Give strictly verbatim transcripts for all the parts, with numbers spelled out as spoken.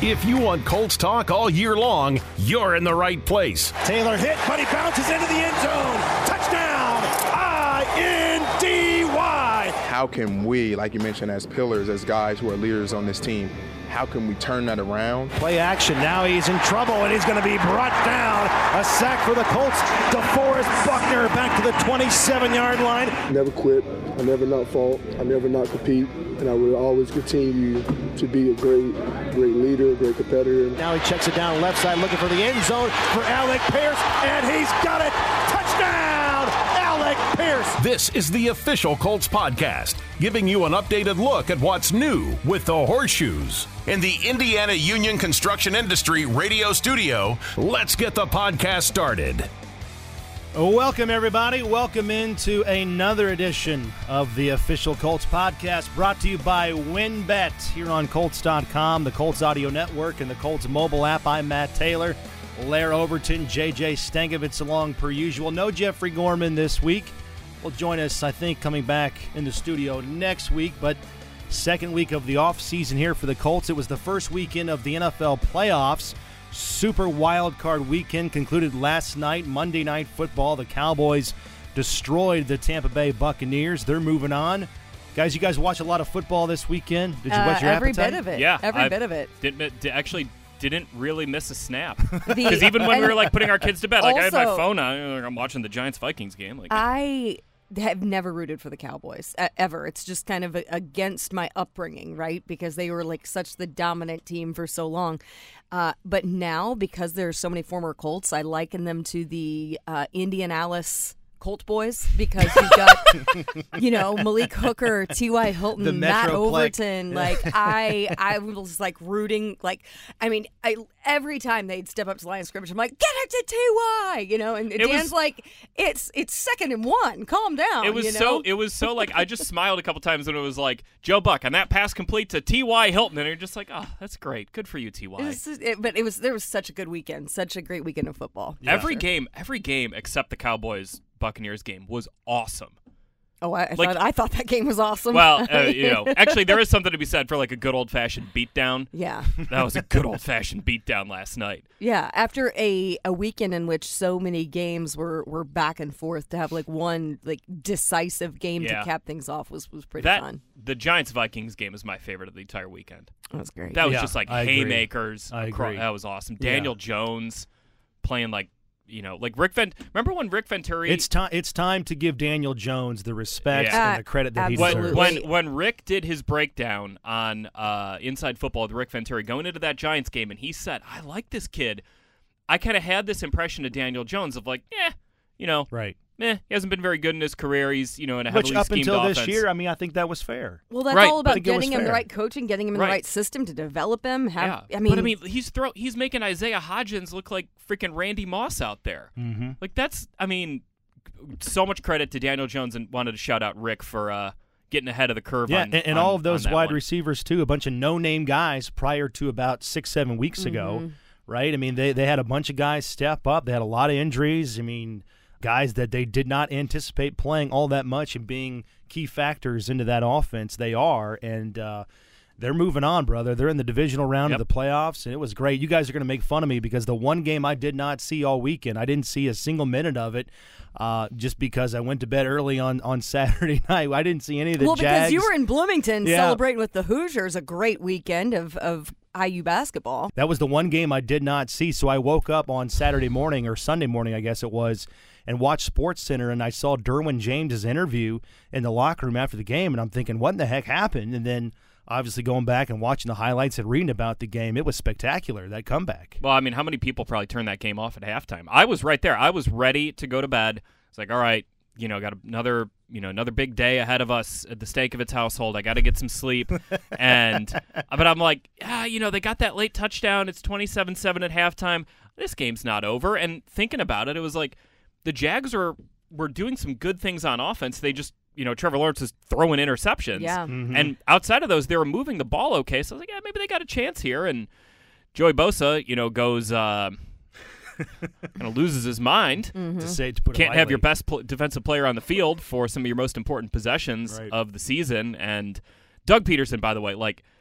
If you want Colts talk all year long, you're in the right place. Taylor hit, but he bounces into the end zone. Touchdown, I N D Y. How can we, like you mentioned, as pillars, as guys who are leaders on this team, how can we turn that around? Play action. Now he's in trouble, and he's going to be brought down. A sack for the Colts. DeForest Buckner back to the twenty-seven-yard line. Never quit. I never not fault. I never not compete. And I will always continue to be a great, great leader, a great competitor. Now he checks it down left side, looking for the end zone for Alec Pierce, and he's got it. Touchdown, Alec Pierce. This is the official Colts podcast, giving you an updated look at what's new with the Horseshoes. In the Indiana Union Construction Industry radio studio, let's get the podcast started. Welcome, everybody. Welcome into another edition of the official Colts podcast, brought to you by WynnBET here on Colts dot com, the Colts Audio Network, and the Colts mobile app. I'm Matt Taylor, Lair Overton, J J Stankovitz along per usual. No Jeffrey Gorman this week. Will join us, I think, coming back in the studio next week, but second week of the offseason here for the Colts. It was the first weekend of the N F L playoffs. Super wild card weekend concluded last night, Monday Night Football. The Cowboys destroyed the Tampa Bay Buccaneers. They're moving on. Guys, you guys watch a lot of football this weekend? Did you uh, watch your every appetite? bit of it. Yeah, every I bit of it. Didn't actually didn't really miss a snap because even when we were like putting our kids to bed, like I had my Also- phone on, like, I'm watching the Giants Vikings game. Like I have never rooted for the Cowboys uh, ever. It's just kind of a, against my upbringing, right? Because they were like such the dominant team for so long. Uh, but now, because there's so many former Colts, I liken them to the uh, Indianapolis Colt boys, because you've got, you know, Malik Hooker, T Y. Hilton, The Matt Metroplex. Overton. Like I, I was like rooting. Like I mean, I every time they'd step up to the line of scrimmage, I'm like, get it to T Y. You know, and It Dan's was- like, it's it's second and one. Calm down. it was you know? so it was so like I just smiled a couple times when it was like Joe Buck and that pass complete to T Y. Hilton, and you're just like, oh, that's great, good for you, T Y. It was just- it- but it was there was such a good weekend, such a great weekend of football. Every Sure. game, every game except the Cowboys Buccaneers game was awesome. Oh, I, I Like- thought I thought that game was awesome. Well, uh, you know, actually, there is something to be said for like a good old fashioned beatdown. yeah, That was a good old fashioned beatdown last night. yeah. After a, a weekend in which so many games were, were back and forth, to have like one like decisive game Yeah. to cap things off was, was pretty That fun. the Giants Vikings game is my favorite of the entire weekend. That was great. That was Yeah, just like I agree. haymakers. I acro- agree. That was awesome. Yeah. Daniel Jones playing like, you know, like Rick Vent. Remember when Rick Venturi? It's time. It's time to give Daniel Jones the respect Yeah. and the credit that he when, deserves. when when Rick did his breakdown on uh, Inside Football with Rick Venturi going into that Giants game, and he said, "I like this kid." I kind of had this impression of Daniel Jones of like, yeah, you know, right. eh, he hasn't been very good in his career. He's, you know, in a heavily Which up schemed until offense. this year, I mean, I think that was fair. Well, that's Right. all I about think it was getting him the fair. right coaching, getting him in Right. the right system to develop him. Have yeah, I mean, but I mean, he's throw he's making Isaiah Hodgins look like freaking Randy Moss out there. Mm-hmm. Like that's, I mean, so much credit to Daniel Jones, and wanted to shout out Rick for uh, getting ahead of the curve. Yeah, on, and, and on- all of those on that wide one. receivers too, a bunch of no-name guys prior to about six, seven weeks ago, Mm-hmm. right? I mean, they they had a bunch of guys step up. They had a lot of injuries. I mean, guys that they did not anticipate playing all that much and being key factors into that offense. They are, and uh, they're moving on, brother. They're in the divisional round Yep. of the playoffs, and it was great. You guys are going to make fun of me because the one game I did not see all weekend, I didn't see a single minute of it, uh, just because I went to bed early on, on Saturday night. I didn't see any of the well, Jags. because you were in Bloomington Yeah. celebrating with the Hoosiers, a great weekend of of I U basketball. That was the one game I did not see, so I woke up on Saturday morning or Sunday morning, I guess it was, and watched SportsCenter, and I saw Derwin James' interview in the locker room after the game, and I'm thinking, what in the heck happened? And then obviously going back and watching the highlights and reading about the game, it was spectacular, that comeback. Well, I mean, how many people probably turned that game off at halftime? I was right there. I was ready to go to bed. It's like, all right, you know, got another, you know, another big day ahead of us at the Stankovitz household. I got to get some sleep. and but I'm like, ah, you know, they got that late touchdown. It's twenty-seven seven at halftime. This game's not over. And thinking about it, it was like the Jags were were doing some good things on offense. They just, you know, Trevor Lawrence is throwing interceptions. Yeah. Mm-hmm. And outside of those, they were moving the ball okay. So I was like, yeah, maybe they got a chance here. And Joey Bosa, you know, goes uh, kind of loses his mind. To say to put it Can't have your lightly. best pl- defensive player on the field for some of your most important possessions Right. of the season. And Doug Peterson, by the way, like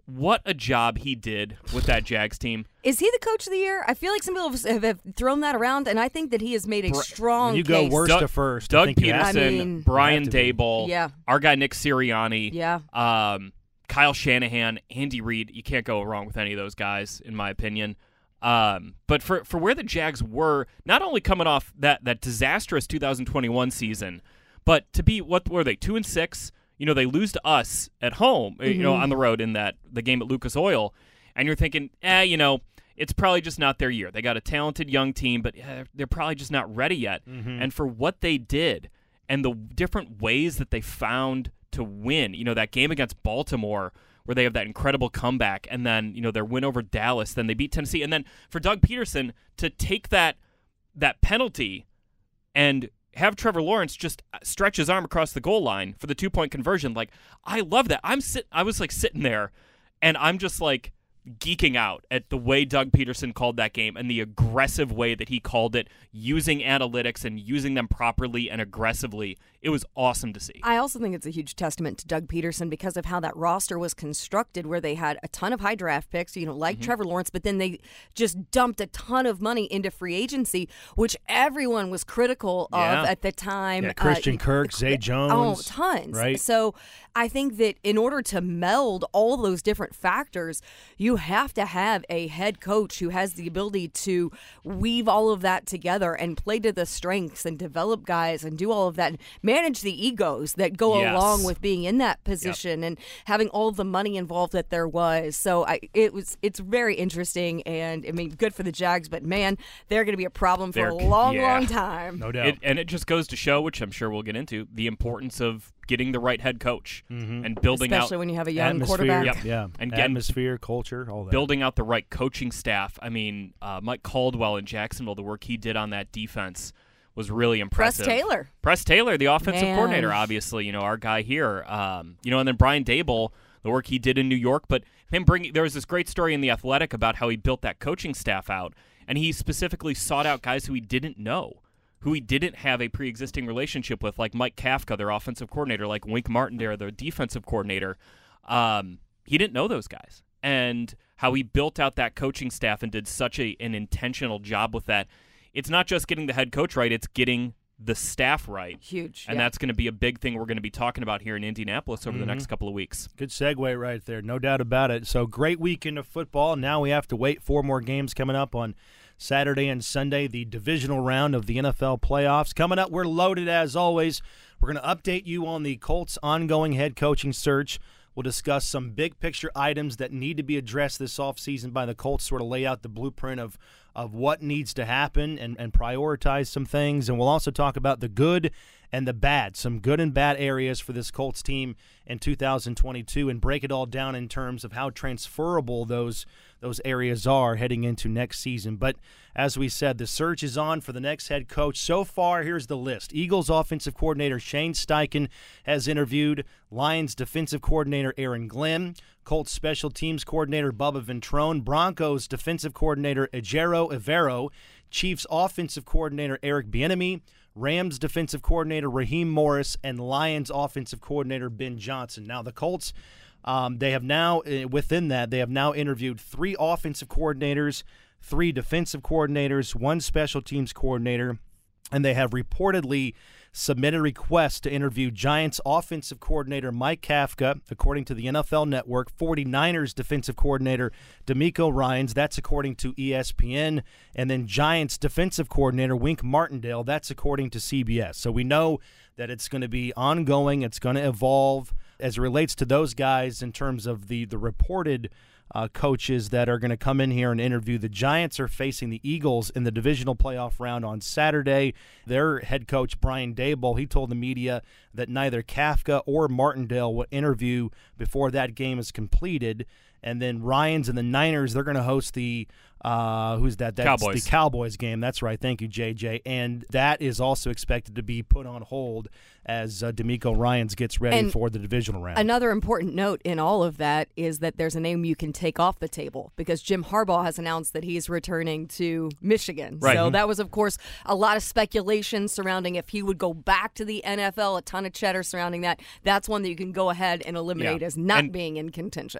what a job he did with that Jags team. Is he the coach of the year? I feel like some people have, have thrown that around, and I think that he has made a strong When you go case. worst Doug, to first. Doug I think you have Peterson, I mean- Brian You have to be. Daboll, Yeah. our guy Nick Sirianni, Yeah. um, Kyle Shanahan, Andy Reid. You can't go wrong with any of those guys, in my opinion. Um, but for for where the Jags were, not only coming off that that disastrous two thousand twenty-one season, but to be, what were they, two and six? You know, they lose to us at home, Mm-hmm. you know, on the road in that the game at Lucas Oil, and you're thinking, eh, you know, it's probably just not their year. They got a talented young team, but eh, they're probably just not ready yet. Mm-hmm. And for what they did and the different ways that they found to win, you know, that game against Baltimore where they have that incredible comeback, and then, you know, their win over Dallas, then they beat Tennessee, and then for Doug Peterson to take that that penalty and have Trevor Lawrence just stretch his arm across the goal line for the two-point conversion. Like, I love that. I'm sit I was like sitting there, and I'm just like geeking out at the way Doug Peterson called that game and the aggressive way that he called it, using analytics and using them properly and aggressively. It was awesome to see. I also think it's a huge testament to Doug Peterson because of how that roster was constructed, where they had a ton of high draft picks, you know, like Mm-hmm. Trevor Lawrence, but then they just dumped a ton of money into free agency, which everyone was critical Yeah. of at the time. Yeah, Christian Uh, Kirk, Zay Oh, Jones. tons. Right? So I think that in order to meld all those different factors, you have to have a head coach who has the ability to weave all of that together and play to the strengths and develop guys and do all of that and manage the egos that go Yes. along with being in that position and having all the money involved that there was. So I, it was it's very interesting, and I mean, good for the Jags, but man, they're going to be a problem for They're- a long, yeah. long time. No doubt. It, and it just goes to show, which I'm sure we'll get into, the importance of getting the right head coach and building Especially out when you have a young Atmosphere, quarterback. Yep. yeah, And getting- atmosphere, culture, all that. building out the right coaching staff. I mean, uh, Mike Caldwell in Jacksonville, the work he did on that defense was really Press impressive. Taylor. Press Taylor, the offensive Man. coordinator, obviously, you know, our guy here. Um, you know, and then Brian Daboll, the work he did in New York, but him bringing, there was this great story in The Athletic about how he built that coaching staff out, and he specifically sought out guys who he didn't know, who he didn't have a pre-existing relationship with, like Mike Kafka, their offensive coordinator, like Wink Martindale, their defensive coordinator. Um, he didn't know those guys. And how he built out that coaching staff and did such a, an intentional job with that. It's not just getting the head coach right, it's getting the staff right. Huge. And yeah. that's going to be a big thing we're going to be talking about here in Indianapolis over the next couple of weeks. Good segue right there, no doubt about it. So great weekend of football. Now we have to wait four more games coming up on Saturday and Sunday, the divisional round of the N F L playoffs. Coming up, we're loaded as always. We're going to update you on the Colts' ongoing head coaching search. We'll discuss some big-picture items that need to be addressed this offseason by the Colts, sort of lay out the blueprint of, of what needs to happen and, and prioritize some things. And we'll also talk about the good and the bad, some good and bad areas for this Colts team in two thousand twenty-two, and break it all down in terms of how transferable those those areas are heading into next season. But as we said, the search is on for the next head coach. So far, here's the list. Eagles offensive coordinator Shane Steichen has interviewed. Lions defensive coordinator Aaron Glenn. Colts special teams coordinator Bubba Ventrone. Broncos defensive coordinator Ejiro Evero. Chiefs offensive coordinator Eric Bieniemy. Rams defensive coordinator Raheem Morris, and Lions offensive coordinator Ben Johnson. Now, the Colts, um, they have now, uh, within that, they have now interviewed three offensive coordinators, three defensive coordinators, one special teams coordinator, and they have reportedly submitted requests to interview Giants offensive coordinator Mike Kafka, according to the N F L Network, forty-niners defensive coordinator DeMeco Ryans, that's according to E S P N, and then Giants defensive coordinator Wink Martindale, that's according to C B S. So we know that it's going to be ongoing, it's going to evolve as it relates to those guys in terms of the, the reported Uh, coaches that are going to come in here and interview. The Giants are facing the Eagles in the divisional playoff round on Saturday. Their head coach, Brian Daboll, he told the media that neither Kafka or Martindale will interview before that game is completed. And then Ryans and the Niners, they're going to host the, uh, who's that? That's Cowboys. the Cowboys game. That's right. Thank you, J J. And that is also expected to be put on hold as uh, DeMeco Ryans gets ready And for the divisional round. Another important note in all of that is that there's a name you can take off the table because Jim Harbaugh has announced that he's returning to Michigan. Right. So Mm-hmm. that was, of course, a lot of speculation surrounding if he would go back to the N F L, a ton of chatter surrounding that. That's one that you can go ahead and eliminate Yeah. as not And- being in contention.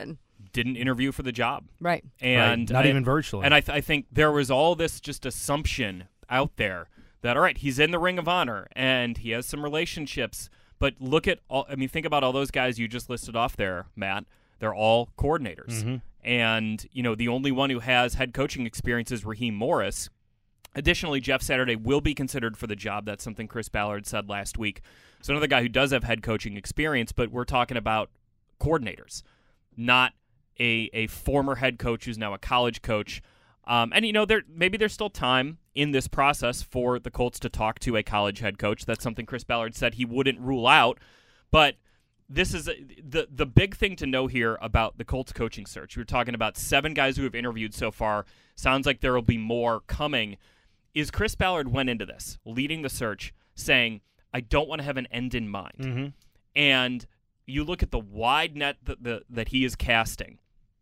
didn't interview for the job. Right. And right. Not I, even virtually. And I, th- I think there was all this just assumption out there that, all right, he's in the Ring of Honor and he has some relationships. But look at all, I mean, think about all those guys you just listed off there, Matt. They're all coordinators. Mm-hmm. And, you know, the only one who has head coaching experience is Raheem Morris. Additionally, Jeff Saturday will be considered for the job. That's something Chris Ballard said last week. So another guy who does have head coaching experience, but we're talking about coordinators, not a a former head coach who's now a college coach. Um, and, you know, there maybe there's still time in this process for the Colts to talk to a college head coach. That's something Chris Ballard said he wouldn't rule out. But this is a, the the big thing to know here about the Colts coaching search. We're talking about seven guys who have interviewed so far. Sounds like there will be more coming. Is Chris Ballard went into this, leading the search, saying, I don't want to have an end in mind. Mm-hmm. And you look at the wide net that, the, that he is casting.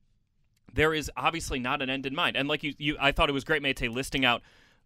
There is obviously not an end in mind. And like you, you I thought it was great, Mate, listing out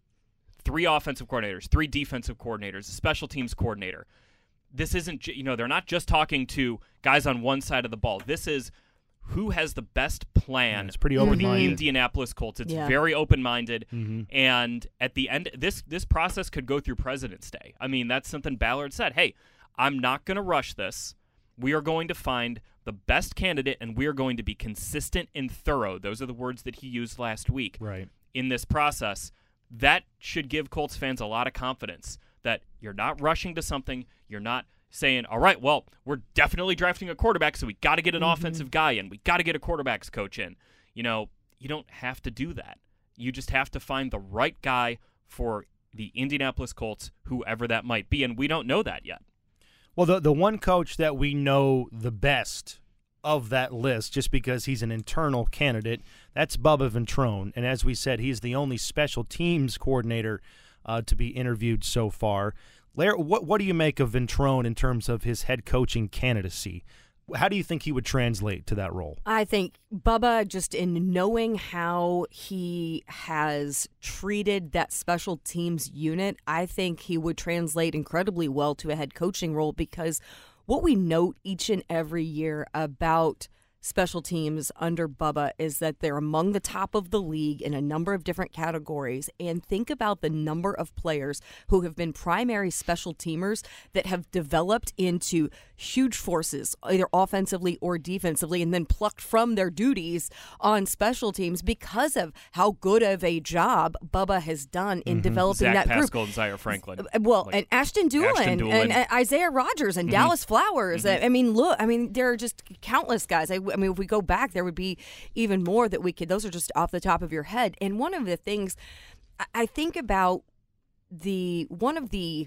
three offensive coordinators, three defensive coordinators, a special teams coordinator. This isn't, you know, they're not just talking to guys on one side of the ball. This is who has the best plan. Yeah, it's pretty for open-minded. the Indianapolis Colts. It's Yeah. very open-minded. Mm-hmm. And at the end, this this process could go through President's Day. I mean, that's something Ballard said. Hey, I'm not going to rush this. We are going to find the best candidate, and we are going to be consistent and thorough. Those are the words that he used last week. Right. In this process. That should give Colts fans a lot of confidence that you're not rushing to something. You're not saying, all right, well, we're definitely drafting a quarterback, so we got to get an Mm-hmm. offensive guy in. We got to get a quarterbacks coach in. You know, you don't have to do that. You just have to find the right guy for the Indianapolis Colts, whoever that might be, and we don't know that yet. Well, the the one coach that we know the best of that list, just because he's an internal candidate, that's Bubba Ventrone. And as we said, he's the only special teams coordinator uh, to be interviewed so far. Larry, what what do you make of Ventrone in terms of his head coaching candidacy? How do you think he would translate to that role? I think Bubba, just in knowing how he has treated that special teams unit, I think he would translate incredibly well to a head coaching role, because what we note each and every year about special teams under Bubba is that they're among the top of the league in a number of different categories. And think about the number of players who have been primary special teamers that have developed into huge forces, either offensively or defensively, and then plucked from their duties on special teams because of how good of a job Bubba has done in Mm-hmm. developing Zach that group. Pascal and Zaire Franklin. Well, Like, and Ashton Doolin, Ashton Doolin. and, and Isaiah Rodgers and Mhm. Dallas Flowers. Mhm. I mean, look, I mean, there are just countless guys. I, I mean, if we go back, there would be even more that we could. Those are just off the top of your head. And one of the things I, I think about the one of the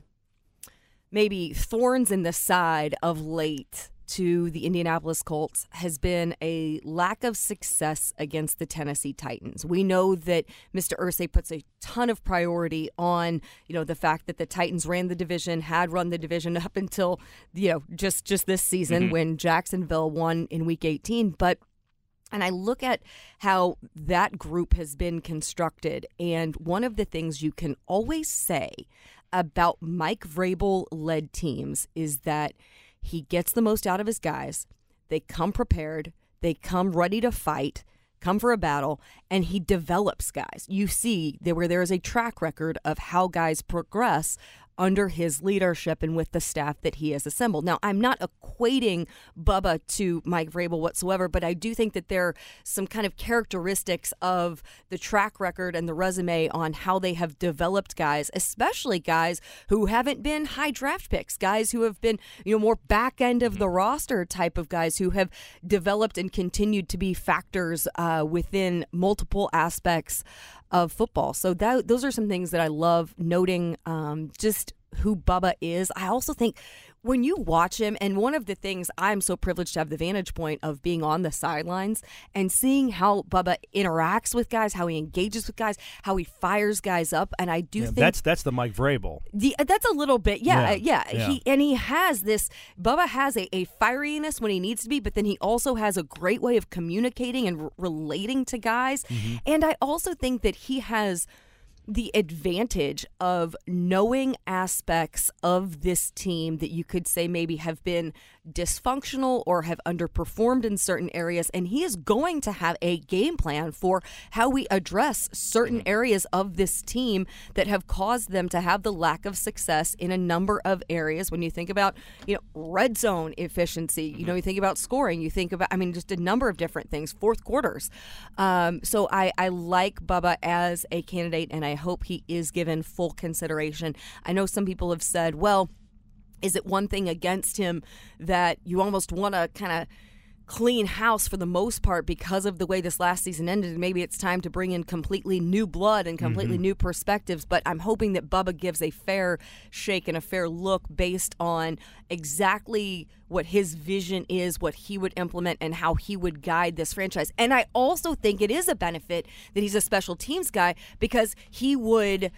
maybe thorns in the side of late to the Indianapolis Colts has been a lack of success against the Tennessee Titans. We know that Mister Irsay puts a ton of priority on, you know, the fact that the Titans ran the division, had run the division up until, you know, just, just this season Mm-hmm. when Jacksonville won in Week eighteen. But and I look at how that group has been constructed, and one of the things you can always say about Mike Vrabel-led teams is that he gets the most out of his guys. They come prepared. They come ready to fight, come for a battle, and he develops guys. You see there where there is a track record of how guys progress under his leadership and with the staff that he has assembled. Now, I'm not equating Bubba to Mike Vrabel whatsoever, but I do think that there are some kind of characteristics of the track record and the resume on how they have developed guys, especially guys who haven't been high draft picks, guys who have been, you know, more back end of the roster type of guys who have developed and continued to be factors uh, within multiple aspects of football. So that, those are some things that I love noting, um, just who Bubba is. I also think when you watch him, and one of the things I'm so privileged to have the vantage point of being on the sidelines and seeing how Bubba interacts with guys, how he engages with guys, how he fires guys up, and I do Yeah, think that's that's the Mike Vrabel. the, that's a little bit, yeah, Yeah, yeah. yeah. He and he has this. Bubba has a, a fieriness when he needs to be, but then he also has a great way of communicating and r- relating to guys. Mm-hmm. And I also think that he has the advantage of knowing aspects of this team that you could say maybe have been dysfunctional or have underperformed in certain areas, and he is going to have a game plan for how we address certain areas of this team that have caused them to have the lack of success in a number of areas. When you think about, you know, red zone efficiency, you know, you think about scoring, you think about, I mean, just a number of different things, fourth quarters. Um, so I, I like Bubba as a candidate, and I hope he is given full consideration. I know some people have said, well, is it one thing against him that you almost want to kind of clean house for the most part because of the way this last season ended, and maybe it's time to bring in completely new blood and completely mm-hmm. new perspectives. But I'm hoping that Bubba gives a fair shake and a fair look based on exactly what his vision is, what he would implement, and how he would guide this franchise. And I also think it is a benefit that he's a special teams guy, because he would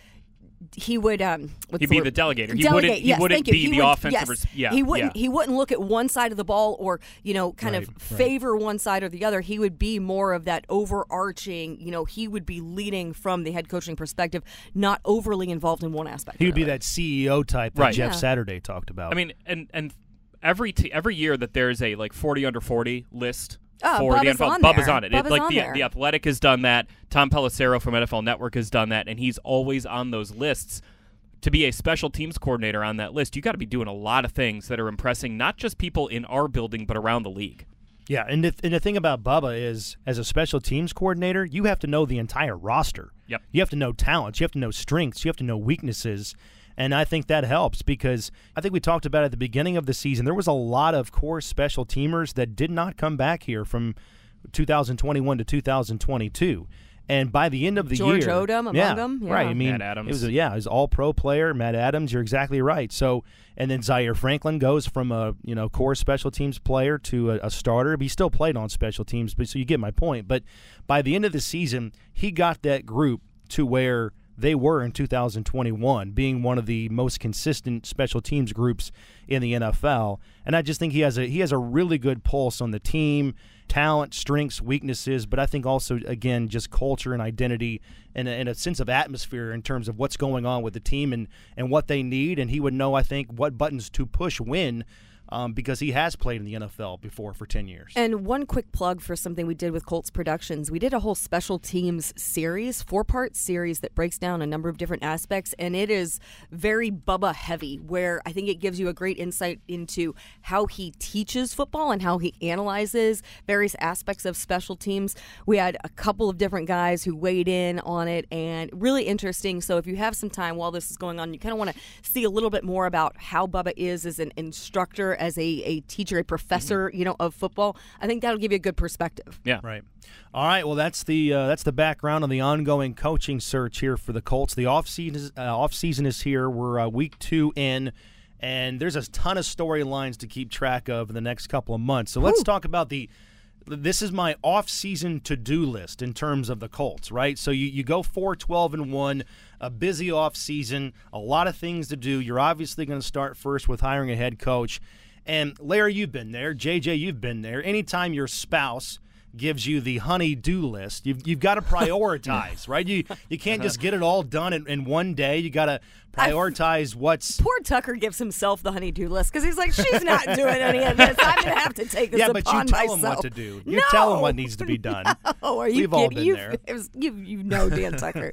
he would um he'd be the delegator. He Delegate, wouldn't he yes, wouldn't thank you. be he the would, offensive yes. res- yeah. He wouldn't yeah. he wouldn't look at one side of the ball or, you know, kind right, of right. favor one side or the other. He would be more of that overarching, you know, he would be leading from the head coaching perspective, not overly involved in one aspect. He would be another. that C E O type that Right. Jeff Yeah. Saturday talked about. I mean, and and every t- every year that there's a like forty under forty list Oh, for Bubba's the N F L, on Bubba's there. on it. Bubba's it like on the there. the Athletic has done that. Tom Pelissero from N F L Network has done that, and he's always on those lists. To be a special teams coordinator on that list, you got to be doing a lot of things that are impressing not just people in our building but around the league. Yeah, and the, and the thing about Bubba is, as a special teams coordinator, you have to know the entire roster. Yep. You have to know talents. You have to know strengths. You have to know weaknesses. And I think that helps, because I think we talked about at the beginning of the season, there was a lot of core special teamers that did not come back here from two thousand twenty-one to two thousand twenty-two. And by the end of the George year, Odom among yeah, them, yeah. right? I mean, Matt Adams. it was a, yeah, it was all-pro player, Matt Adams. You're exactly right. So, and then Zaire Franklin goes from a you know core special teams player to a, a starter. But he still played on special teams, but so you get my point. But by the end of the season, he got that group to where they were in two thousand twenty-one, being one of the most consistent special teams groups in the N F L. And I just think he has a he has a really good pulse on the team. Talent, strengths, weaknesses, but I think also, again, just culture and identity and a, and a sense of atmosphere in terms of what's going on with the team and, and what they need. And he would know, I think, what buttons to push when, um, because he has played in the N F L before for ten years. And one quick plug for something we did with Colts Productions. We did a whole special teams series, four-part series that breaks down a number of different aspects, and it is very Bubba heavy, where I think it gives you a great insight into how he teaches football and how he analyzes various aspects of special teams. We had a couple of different guys who weighed in on it, and really interesting. So if you have some time while this is going on, you kind of want to see a little bit more about how Bubba is as an instructor, as a, a teacher, a professor, mm-hmm. you know, of football. I think that'll give you a good perspective. Yeah. Right. All right. Well, that's the uh, that's the background on the ongoing coaching search here for the Colts. The off season uh, off season is here. We're uh, week two in, and there's a ton of storylines to keep track of in the next couple of months. So let's Ooh. talk about the. This is my off-season to-do list in terms of the Colts, right? So you, you go four twelve and one, a busy off-season, a lot of things to do. You're obviously going to start first with hiring a head coach. And Larry, you've been there. J J, you've been there. Anytime your spouse gives you the honey-do list, you've, you've got to prioritize, right? You you can't just get it all done in, in one day. You got to prioritize what's... Poor Tucker gives himself the honey-do list because he's like, she's not doing any of this. I'm going to have to take this yeah, upon but you tell myself. him what to do. You no, tell him what needs to be done. No, are you We've kidding? all been You've, there. It was, you, you know Dan Tucker.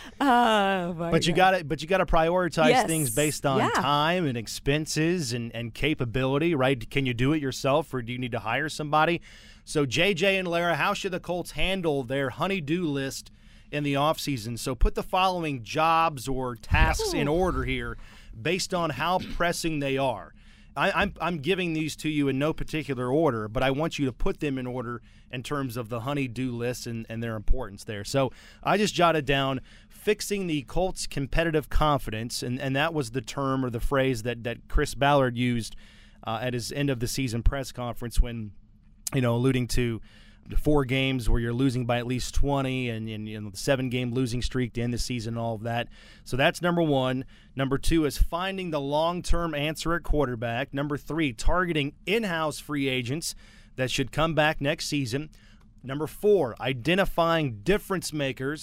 Oh, my But you God. got to, but you got to prioritize Yes. things based on Yeah. time and expenses and, and capability, right? Can you do it yourself, or do you need to hire somebody? So J J and Lara, how should the Colts handle their honey-do list in the offseason? So put the following jobs or tasks in order here based on how pressing they are. I, I'm, I'm giving these to you in no particular order, but I want you to put them in order in terms of the honey-do list and, and their importance there. So I just jotted down fixing the Colts' competitive confidence, and, and that was the term or the phrase that, that Chris Ballard used uh, at his end-of-the-season press conference when, you know, alluding to the four games where you're losing by at least twenty and, and you know, the seven-game losing streak to end the season and all of that. So that's number one. Number two is finding the long-term answer at quarterback. Number three, targeting in-house free agents that should come back next season. Number four, identifying difference makers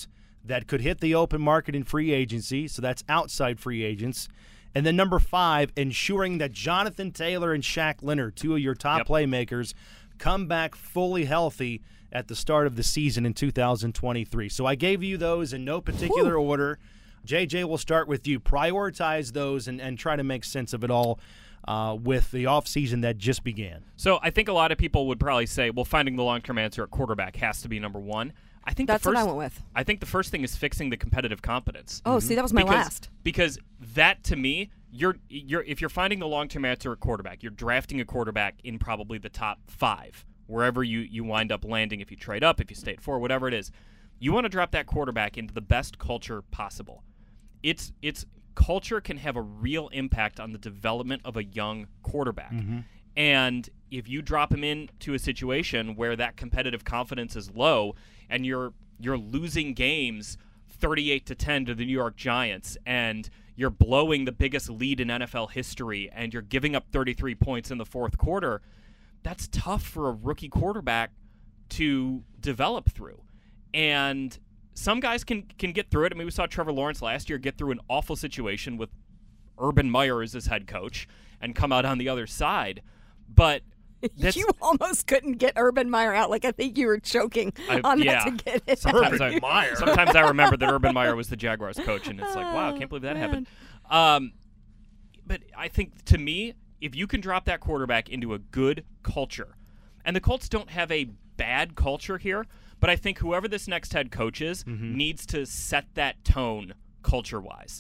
that could hit the open market in free agency, so that's outside free agents. And then number five, ensuring that Jonathan Taylor and Shaq Leonard, two of your top yep. playmakers, come back fully healthy at the start of the season in two thousand twenty-three. So I gave you those in no particular Woo. order. J J, we'll start with you. Prioritize those and, and try to make sense of it all uh, with the offseason that just began. So I think a lot of people would probably say, well, finding the long-term answer at quarterback has to be number one. I think That's the first, what I went with. I think the first thing is fixing the competitive competence. Oh, see, that was my because, last. Because that, to me, you're you're if you're finding the long-term answer at quarterback, you're drafting a quarterback in probably the top five, wherever you, you wind up landing if you trade up, if you stay at four, whatever it is. You want to drop that quarterback into the best culture possible. It's it's culture can have a real impact on the development of a young quarterback. Mm-hmm. And if you drop him into a situation where that competitive confidence is low and you're you're losing games thirty-eight to ten to the New York Giants and you're blowing the biggest lead in N F L history and you're giving up thirty-three points in the fourth quarter, that's tough for a rookie quarterback to develop through. And some guys can can get through it. I mean, we saw Trevor Lawrence last year get through an awful situation with Urban Meyer as his head coach and come out on the other side. But that's, you almost couldn't get Urban Meyer out. Like, I think you were choking I, on yeah. that to get it sometimes out. I, Meyer. Sometimes I remember that Urban Meyer was the Jaguars coach, and it's like, wow, I can't believe that Man. happened. Um, but I think, to me, if you can drop that quarterback into a good culture, and the Colts don't have a bad culture here, but I think whoever this next head coach is mm-hmm. needs to set that tone culture-wise.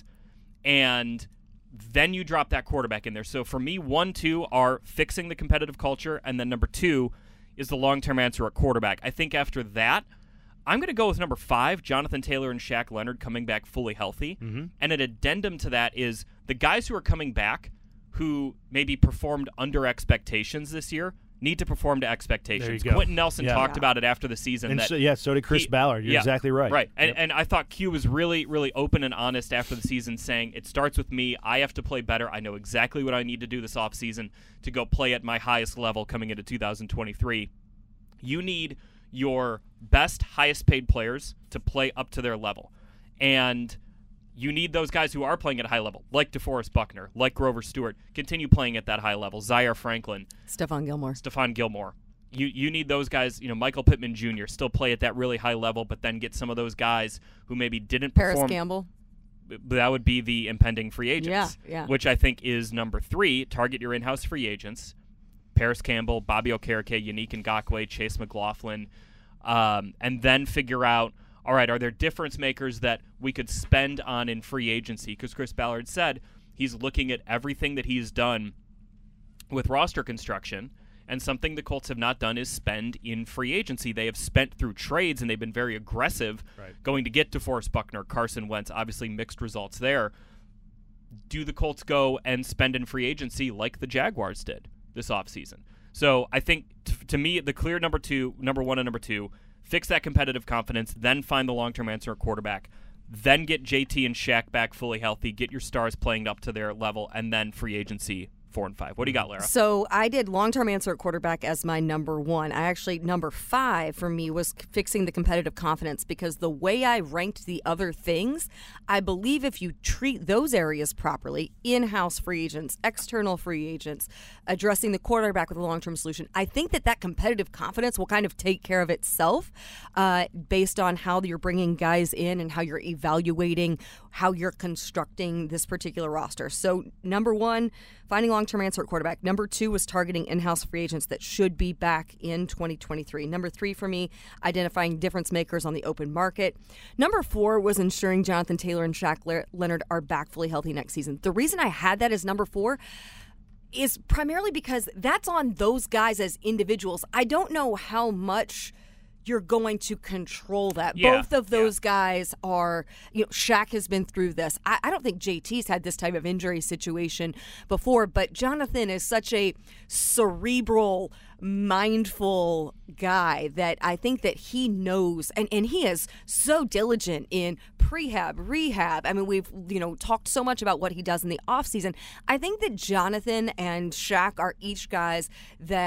And then you drop that quarterback in there. So for me, one, two are fixing the competitive culture, and then number two is the long-term answer at quarterback. I think after that, I'm going to go with number five, Jonathan Taylor and Shaq Leonard coming back fully healthy. Mm-hmm. And an addendum to that is the guys who are coming back who maybe performed under expectations this year need to perform to expectations. There you go. Quentin Nelson Yeah. talked Yeah. about it after the season. And that so, yeah, so did Chris he- Ballard. You're yeah, exactly right. Right. And, Yep. and I thought Q was really, really open and honest after the season, saying, it starts with me. I have to play better. I know exactly what I need to do this offseason to go play at my highest level coming into two thousand twenty-three. You need your best, highest-paid players to play up to their level. And you need those guys who are playing at a high level, like DeForest Buckner, like Grover Stewart, continue playing at that high level. Zaire Franklin. Stephon Gilmore. Stephon Gilmore. You you need those guys, you know, Michael Pittman Junior still play at that really high level, but then get some of those guys who maybe didn't Paris perform. Campbell. That would be the impending free agents, Yeah, yeah. which I think is number three. Target your in-house free agents. Paris Campbell, Bobby Okereke, Yannick Ngakoue, Chase McLaughlin, um, and then figure out, all right, are there difference makers that we could spend on in free agency? Because Chris Ballard said he's looking at everything that he's done with roster construction, and something the Colts have not done is spend in free agency. They have spent through trades, and they've been very aggressive Right. going to get DeForest Buckner, Carson Wentz, obviously mixed results there. Do the Colts go and spend in free agency like the Jaguars did this offseason? So I think, t- to me, the clear number two, number one and number two, fix that competitive confidence, then find the long-term answer at quarterback, then get J T and Shaq back fully healthy, get your stars playing up to their level, and then free agency four and five. What do you got, Lara? So I did long-term answer at quarterback as my number one. I actually, number five for me was fixing the competitive confidence, because the way I ranked the other things, I believe if you treat those areas properly, in-house free agents, external free agents, addressing the quarterback with a long-term solution, I think that that competitive confidence will kind of take care of itself uh, based on how you're bringing guys in and how you're evaluating how you're constructing this particular roster. So number one, finding long-term answer at quarterback. Number two was targeting in-house free agents that should be back in twenty twenty-three. Number three for me, identifying difference makers on the open market. Number four was ensuring Jonathan Taylor and Shaq Le- Leonard are back fully healthy next season. The reason I had that as number four is primarily because that's on those guys as individuals. I don't know how much you're going to control that. Yeah, Both of those yeah. guys are, you know, Shaq has been through this. I, I don't think J T's had this type of injury situation before, but Jonathan is such a cerebral, mindful guy that I think that he knows, and, and he is so diligent in prehab, rehab. I mean, we've, you know, talked so much about what he does in the offseason. I think that Jonathan and Shaq are each guys that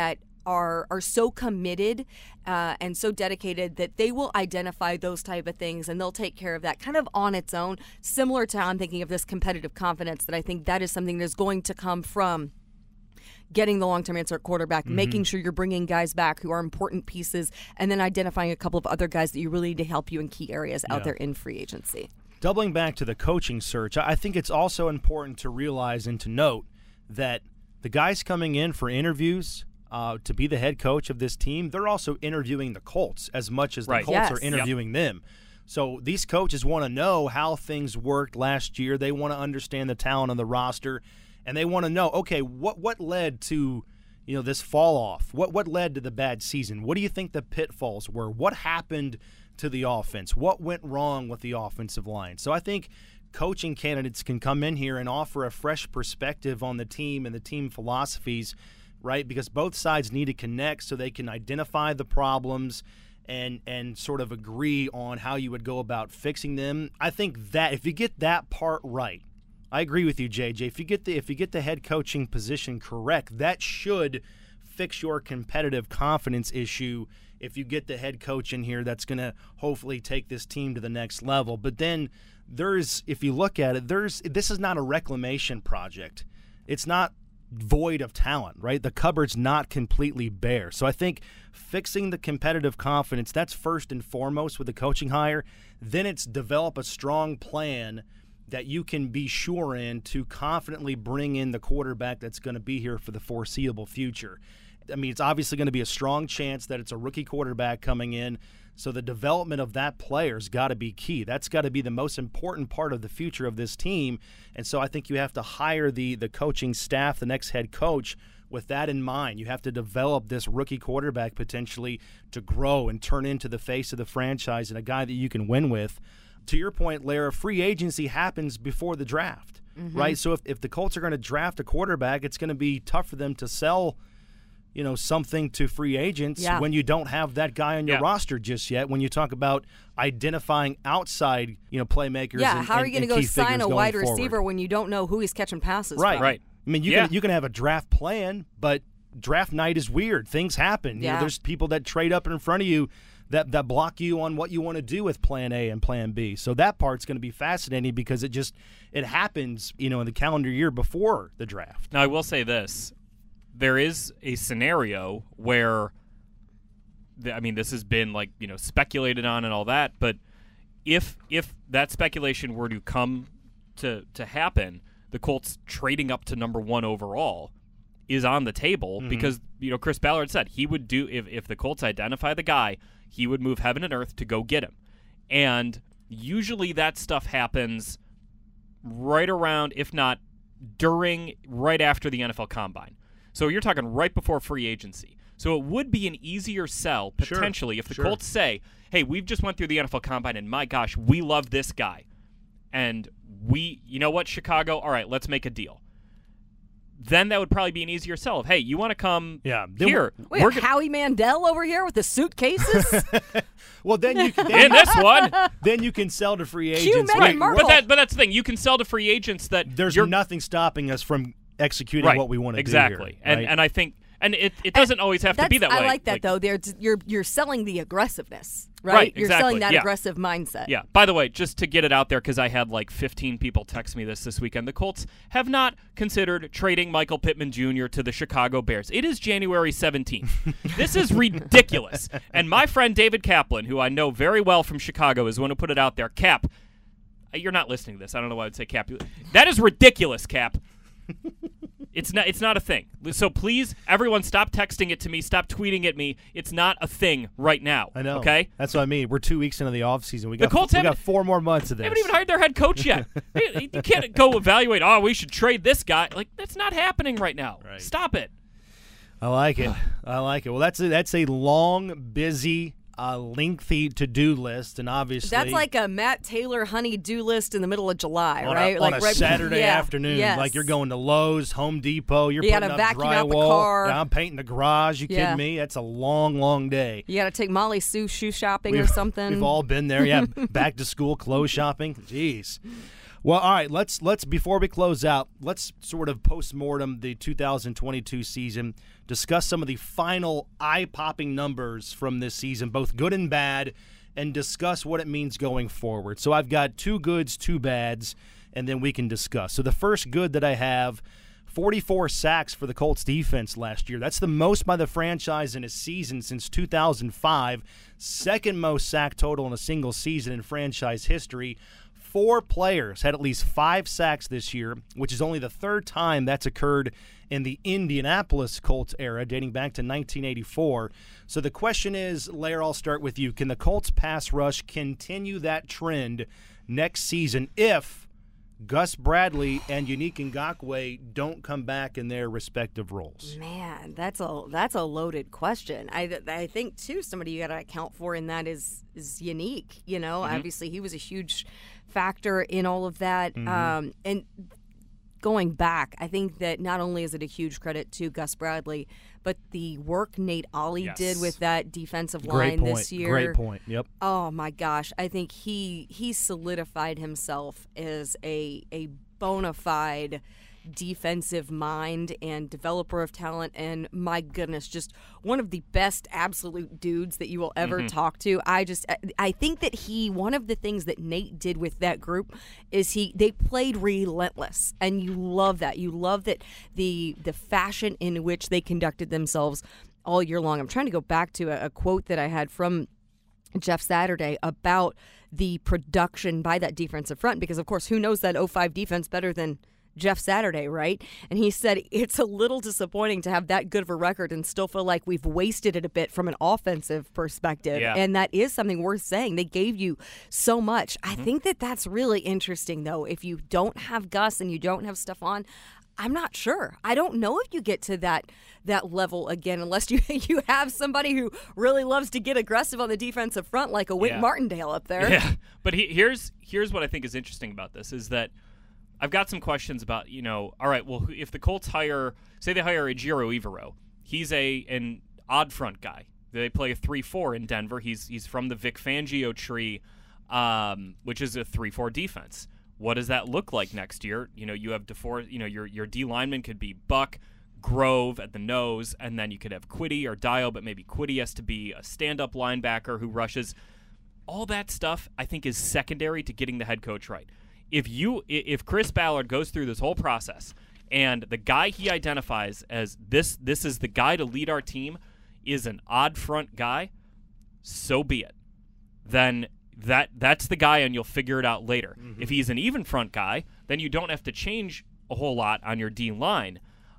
are are so committed uh, and so dedicated that they will identify those type of things and they'll take care of that kind of on its own. Similar to how I'm thinking of this competitive confidence, that I think that is something that's going to come from getting the long-term answer at quarterback, mm-hmm. making sure you're bringing guys back who are important pieces, and then identifying a couple of other guys that you really need to help you in key areas out yeah. there in free agency. Doubling back to the coaching search, I think it's also important to realize and to note that the guys coming in for interviews uh, to be the head coach of this team, they're also interviewing the Colts as much as the right. Colts yes. are interviewing yep. them. So these coaches want to know how things worked last year. They want to understand the talent on the roster. And they want to know, okay, what what led to, you know, this fall off? What what led to the bad season? What do you think the pitfalls were? What happened to the offense? What went wrong with the offensive line? So I think coaching candidates can come in here and offer a fresh perspective on the team and the team philosophies, right? Because both sides need to connect so they can identify the problems and and sort of agree on how you would go about fixing them. I think that if you get that part right, I agree with you, J J. If you get the if you get the head coaching position correct, that should fix your competitive confidence issue. If you get the head coach in here, that's going to hopefully take this team to the next level. But then there's, if you look at it, there's this is not a reclamation project. It's not void of talent, right? The cupboard's not completely bare. So I think fixing the competitive confidence, that's first and foremost with the coaching hire. Then it's develop a strong plan that you can be sure in to confidently bring in the quarterback that's going to be here for the foreseeable future. I mean, it's obviously going to be a strong chance that it's a rookie quarterback coming in, so the development of that player's got to be key. That's got to be the most important part of the future of this team, and so I think you have to hire the the coaching staff, the next head coach, with that in mind. You have to develop this rookie quarterback potentially to grow and turn into the face of the franchise and a guy that you can win with. To your point, Lara, free agency happens before the draft, mm-hmm. right? So if, if the Colts are going to draft a quarterback, it's going to be tough for them to sell, you know, something to free agents yeah. when you don't have that guy on your yeah. roster just yet. When you talk about identifying outside, you know, playmakers, yeah, and, how are and, you going to go sign a wide forward. receiver when you don't know who he's catching passes Right, from? right. I mean, you yeah. can you can have a draft plan, but draft night is weird. Things happen. Yeah. You know, there's people that trade up in front of you that that block you on what you want to do with plan A and plan B. So that part's going to be fascinating because it just it happens, you know, in the calendar year before the draft. Now, I will say this. There is a scenario where, I mean, this has been, like, you know, speculated on and all that, but if if that speculation were to come to to happen, the Colts trading up to number one overall is on the table mm-hmm. because, you know, Chris Ballard said he would do, if, if the Colts identify the guy, he would move heaven and earth to go get him. And usually that stuff happens right around, if not during, right after the N F L Combine. So you're talking right before free agency. So it would be an easier sell, potentially, sure, if the sure. Colts say, hey, we've just went through the N F L Combine, and my gosh, we love this guy. And we, you know what, Chicago, all right, let's make a deal. Then that would probably be an easier sell of, hey, you want to come yeah, here. Wait, we're Howie Mandel over here with the suitcases? Well, then you can then in this one. Then you can sell to free Cue agents. Meghan Right, Markle. but that but that's the thing. You can sell to free agents that There's you're, nothing stopping us from executing right, what we want to exactly. do here. And right? and I think and it, it doesn't always have to be that That's- way. I like that, though. They're, you're you're selling the aggressiveness, right? Right, You're exactly, selling that yeah. aggressive mindset. Yeah. By the way, just to get it out there, because I had like fifteen people text me this this weekend, the Colts have not considered trading Michael Pittman Junior to the Chicago Bears. It is January seventeenth. This is ridiculous. And my friend David Kaplan, who I know very well from Chicago, is the one who put it out there. Cap, you're not listening to this. I don't know why I would say Cap. That is ridiculous, Cap. It's not. It's not a thing. So please, everyone, stop texting it to me. Stop tweeting at me. It's not a thing right now. I know. Okay. That's what I mean. We're two weeks into the offseason. We The got Colts we haven't- got four more months of this. They haven't even hired their head coach yet. you you can't go evaluate. Oh, we should trade this guy. Like that's not happening right now. Right. Stop it. I like it. I like it. Well, that's a, that's a long, busy, uh, lengthy to-do list, and obviously That's like a Matt Taylor honey-do list in the middle of July, on right? a, like on a right Saturday yeah. afternoon. Yes. Like you're going to Lowe's, Home Depot. You're You putting gotta up vacuum drywall. out the car. Yeah, I'm painting the garage. You Yeah. kidding me? That's a long, long day. You got to take Molly Sue shoe shopping or We've- something. We've all been there. Yeah, back to school, clothes shopping. Jeez. Well, all right, let's let's before we close out, let's sort of post-mortem the two thousand twenty-two season, discuss some of the final eye-popping numbers from this season, both good and bad, and discuss what it means going forward. So I've got two goods, two bads, and then we can discuss. So the first good that I have, forty-four sacks for the Colts defense last year. That's the most by the franchise in a season since two thousand five, second most sack total in a single season in franchise history. Four players had at least five sacks this year, which is only the third time that's occurred in the Indianapolis Colts era, dating back to nineteen eighty-four. So the question is, Lair, I'll start with you. Can the Colts pass rush continue that trend next season if Gus Bradley and Yannick Ngakoue don't come back in their respective roles? Man, that's a that's a loaded question. I, I think too somebody you got to account for in that is is Yannick. You know, mm-hmm. obviously he was a huge factor in all of that. Mm-hmm. Um, and going back, I think that not only is it a huge credit to Gus Bradley, but the work Nate Ollie yes. did with that defensive Great line point. this year. Great point. Yep. Oh my gosh, I think he he solidified himself as a a bona fide defensive mind and developer of talent, and my goodness, just one of the best absolute dudes that you will ever mm-hmm. talk to. I just I think that he one of the things that Nate did with that group is he they played relentless, and you love that. You love that the the fashion in which they conducted themselves all year long. I'm trying to go back to a, a quote that I had from Jeff Saturday about the production by that defensive front, because of course who knows that oh five defense better than Jeff Saturday, right? And he said it's a little disappointing to have that good of a record and still feel like we've wasted it a bit from an offensive perspective. Yeah. And that is something worth saying. They gave you so much. Mm-hmm. I think that that's really interesting, though. If you don't have Gus and you don't have Stephon, I'm not sure. I don't know if you get to that that level again unless you you have somebody who really loves to get aggressive on the defensive front like a Whit yeah. Martindale up there. Yeah, but he, here's here's what I think is interesting about this is that I've got some questions about, you know, all right, well, if the Colts hire, say they hire Ejiro Evero, he's a an odd front guy. They play a three four in Denver. He's he's from the Vic Fangio tree, um, which is a three four defense. What does that look like next year? You know, you have DeForest, you know, your your D lineman could be Buck, Grove at the nose, and then you could have Quiddy or Dio, but maybe Quiddy has to be a stand-up linebacker who rushes. All that stuff, I think, is secondary to getting the head coach right. If you, if Chris Ballard goes through this whole process and the guy he identifies as this, this is the guy to lead our team is an odd front guy, so be it. Then that that's the guy, and you'll figure it out later. Mm-hmm. If he's an even front guy, then you don't have to change a whole lot on your D line.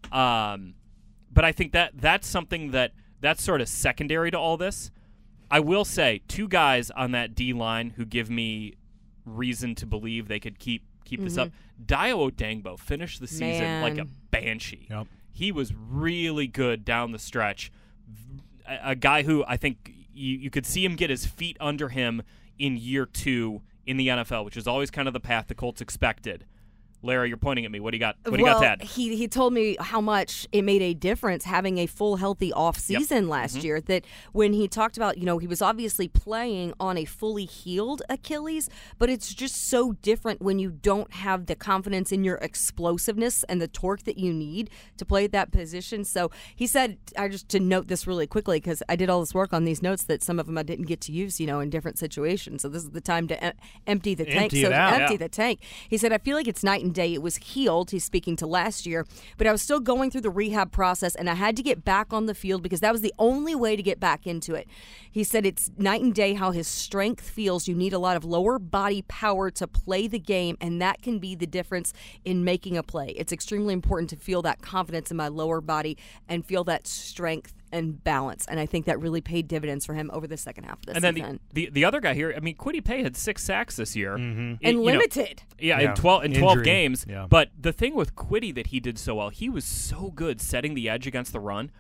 Um, but I think that that's something that that's sort of secondary to all this. I will say two guys on that D line who give me reason to believe they could keep keep mm-hmm. this up. Dio Odangbo finished the season Man. like a banshee. Yep. He was really good down the stretch. A, a guy who I think you, you could see him get his feet under him in year two in the N F L, which is always kind of the path the Colts expected. Larry, you're pointing at me. What do you got? What do you well, got to add? He he told me how much it made a difference having a full healthy off season yep. last mm-hmm. year. That when he talked about, you know, he was obviously playing on a fully healed Achilles, but it's just so different when you don't have the confidence in your explosiveness and the torque that you need to play at that position. So he said, I just to note this really quickly because I did all this work on these notes that some of them I didn't get to use, you know, in different situations. So this is the time to em- empty the tank. Empty so it out. empty Yeah. the tank. He said, I feel like it's night and day. It was healed. He's speaking to last year, but I was still going through the rehab process and I had to get back on the field because that was the only way to get back into it. He said it's night and day how his strength feels. You need a lot of lower body power to play the game, and that can be the difference in making a play. It's extremely important to feel that confidence in my lower body and feel that strength and balance, and I think that really paid dividends for him over the second half of the and season. then the, the the other guy here, I mean, Kwity Paye had six sacks this year, mm-hmm. and you limited. Know, yeah, yeah, in twelve in twelve Injury. games. Yeah. But the thing with Kwity that he did so well, he was so good setting the edge against the run,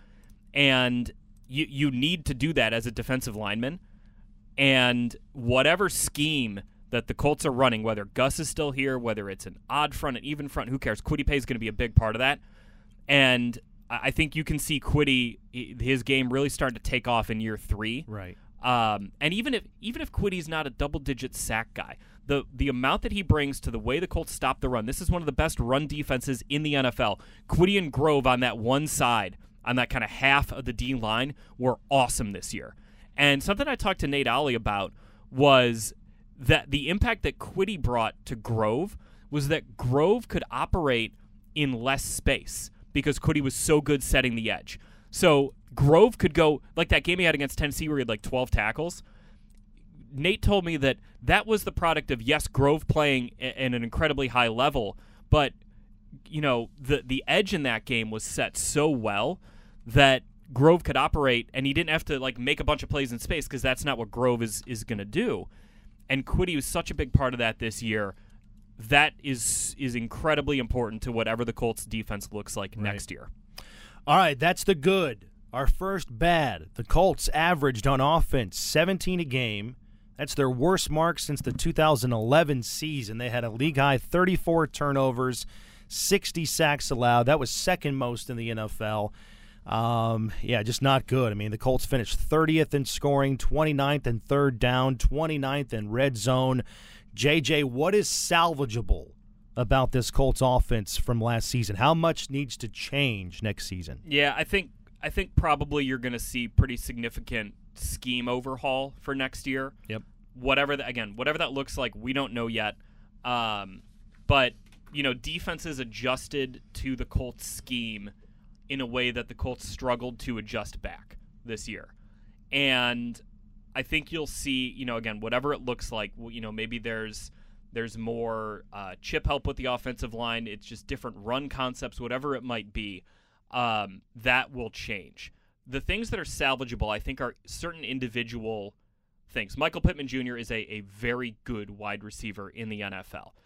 and you you need to do that as a defensive lineman, and whatever scheme that the Colts are running, whether Gus is still here, whether it's an odd front, an even front, who cares? Kwity Paye is going to be a big part of that, and I think you can see Kwity, his game really starting to take off in year three. Right. Um, and even if even if Kwitty's not a double-digit sack guy, the the amount that he brings to the way the Colts stop the run. This is one of the best run defenses in the N F L. Kwity and Grove on that one side, on that kind of half of the D line, were awesome this year. And something I talked to Nate Ollie about was that the impact that Kwity brought to Grove was that Grove could operate in less space because Kwity was so good setting the edge. So Grove could go, like that game he had against Tennessee where he had like twelve tackles. Nate told me that that was the product of, yes, Grove playing at an incredibly high level, but, you know, the the edge in that game was set so well that Grove could operate, and he didn't have to like make a bunch of plays in space because that's not what Grove is, is going to do. And Kwity was such a big part of that this year. That is is incredibly important to whatever the Colts defense looks like right. next year. All right, that's the good. Our first bad. The Colts averaged on offense seventeen a game. That's their worst mark since the two thousand eleven season. They had a league-high thirty-four turnovers, sixty sacks allowed. That was second most in the N F L. Um, yeah, just not good. I mean, the Colts finished thirtieth in scoring, twenty-ninth in third down, twenty-ninth in red zone. J J, what is salvageable about this Colts offense from last season? How much needs to change next season? Yeah, I think I think probably you're going to see pretty significant scheme overhaul for next year. Yep. Whatever that, again, whatever that looks like, we don't know yet. Um, but you know, defenses adjusted to the Colts scheme in a way that the Colts struggled to adjust back this year, and I think you'll see, you know, again, whatever it looks like, you know, maybe there's there's more uh, chip help with the offensive line. It's just different run concepts, whatever it might be. Um, that will change. The things that are salvageable, I think, are certain individual things. Michael Pittman Junior is a, a very good wide receiver in the N F L.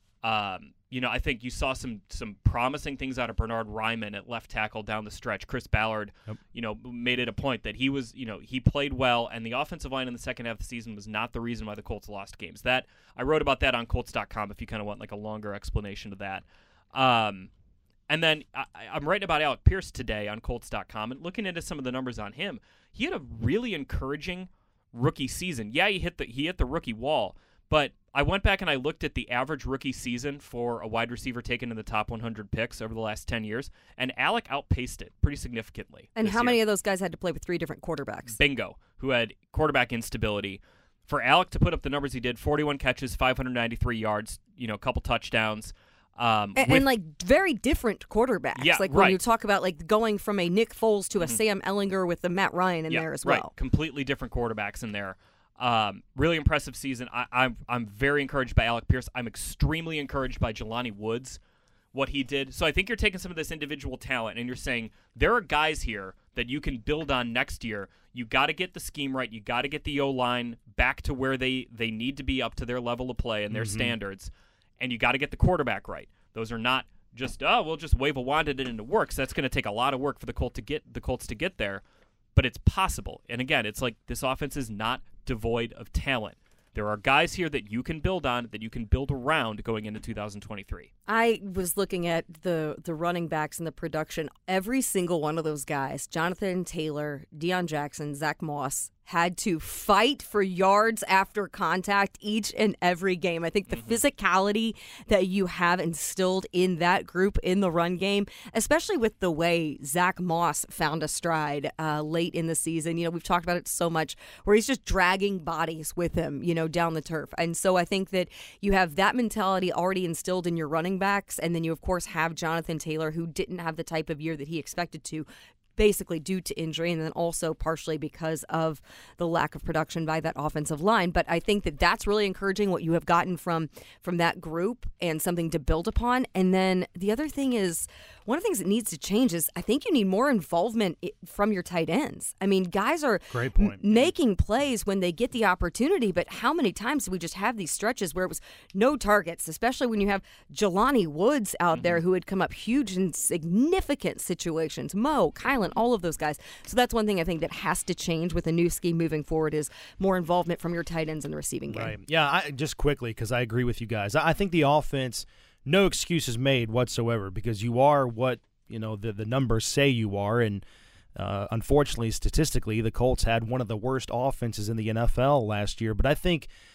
Um, you know, I think you saw some some promising things out of Bernard Ryman at left tackle down the stretch. Chris Ballard, yep. you know, made it a point that he was, you know, he played well, and the offensive line in the second half of the season was not the reason why the Colts lost games. That I wrote about that on Colts dot com if you kind of want like a longer explanation of that. Um, and then I, I'm writing about Alec Pierce today on Colts dot com and looking into some of the numbers on him. He had a really encouraging rookie season. Yeah, he hit the he hit the rookie wall, but I went back and I looked at the average rookie season for a wide receiver taken in the top one hundred picks over the last ten years, and Alec outpaced it pretty significantly. And how year. many of those guys had to play with three different quarterbacks? Bingo, who had quarterback instability. For Alec to put up the numbers he did, forty-one catches, five hundred ninety-three yards, you know, a couple touchdowns. Um, and, with, and, like, very different quarterbacks. Yeah, like, right. when you talk about, like, going from a Nick Foles to a mm-hmm. Sam Ehlinger with the Matt Ryan in yeah, there as well. Right, completely different quarterbacks in there. Um, really impressive season. I, I'm I'm very encouraged by Alec Pierce. I'm extremely encouraged by Jelani Woods, what he did. So I think you're taking some of this individual talent and you're saying there are guys here that you can build on next year. You got to get the scheme right. You got to get the O-line back to where they, they need to be, up to their level of play and their mm-hmm. standards. And you got to get the quarterback right. Those are not just, oh, we'll just wave a wand and it into works. That's going to take a lot of work for the Colts to get the Colts to get there. But it's possible. And again, it's like this offense is not devoid of talent. There are guys here that you can build on, that you can build around going into two thousand twenty-three. I was looking at the the running backs and the production. Every single one of those guys, Jonathan Taylor, Deion Jackson, Zach Moss, had to fight for yards after contact each and every game. I think the mm-hmm. physicality that you have instilled in that group in the run game, especially with the way Zach Moss found a stride uh, late in the season. You know, we've talked about it so much where he's just dragging bodies with him, you know, down the turf. And so I think that you have that mentality already instilled in your running backs. And then you, of course, have Jonathan Taylor, who didn't have the type of year that he expected to, basically due to injury, and then also partially because of the lack of production by that offensive line. But I think that that's really encouraging, what you have gotten from from that group, and something to build upon. And then the other thing is, one of the things that needs to change is I think you need more involvement from your tight ends. I mean, guys are Great point. M- making plays when they get the opportunity, but how many times do we just have these stretches where it was no targets, especially when you have Jelani Woods out mm-hmm. there who had come up huge in significant situations, Mo, Kylan, all of those guys. So that's one thing I think that has to change with a new scheme moving forward, is more involvement from your tight ends in the receiving game. Right. Yeah, I, just quickly, because I agree with you guys. I think the offense, no excuses made whatsoever, because you are what, you know, the, the numbers say you are, and uh, unfortunately, statistically, the Colts had one of the worst offenses in the N F L last year. But I think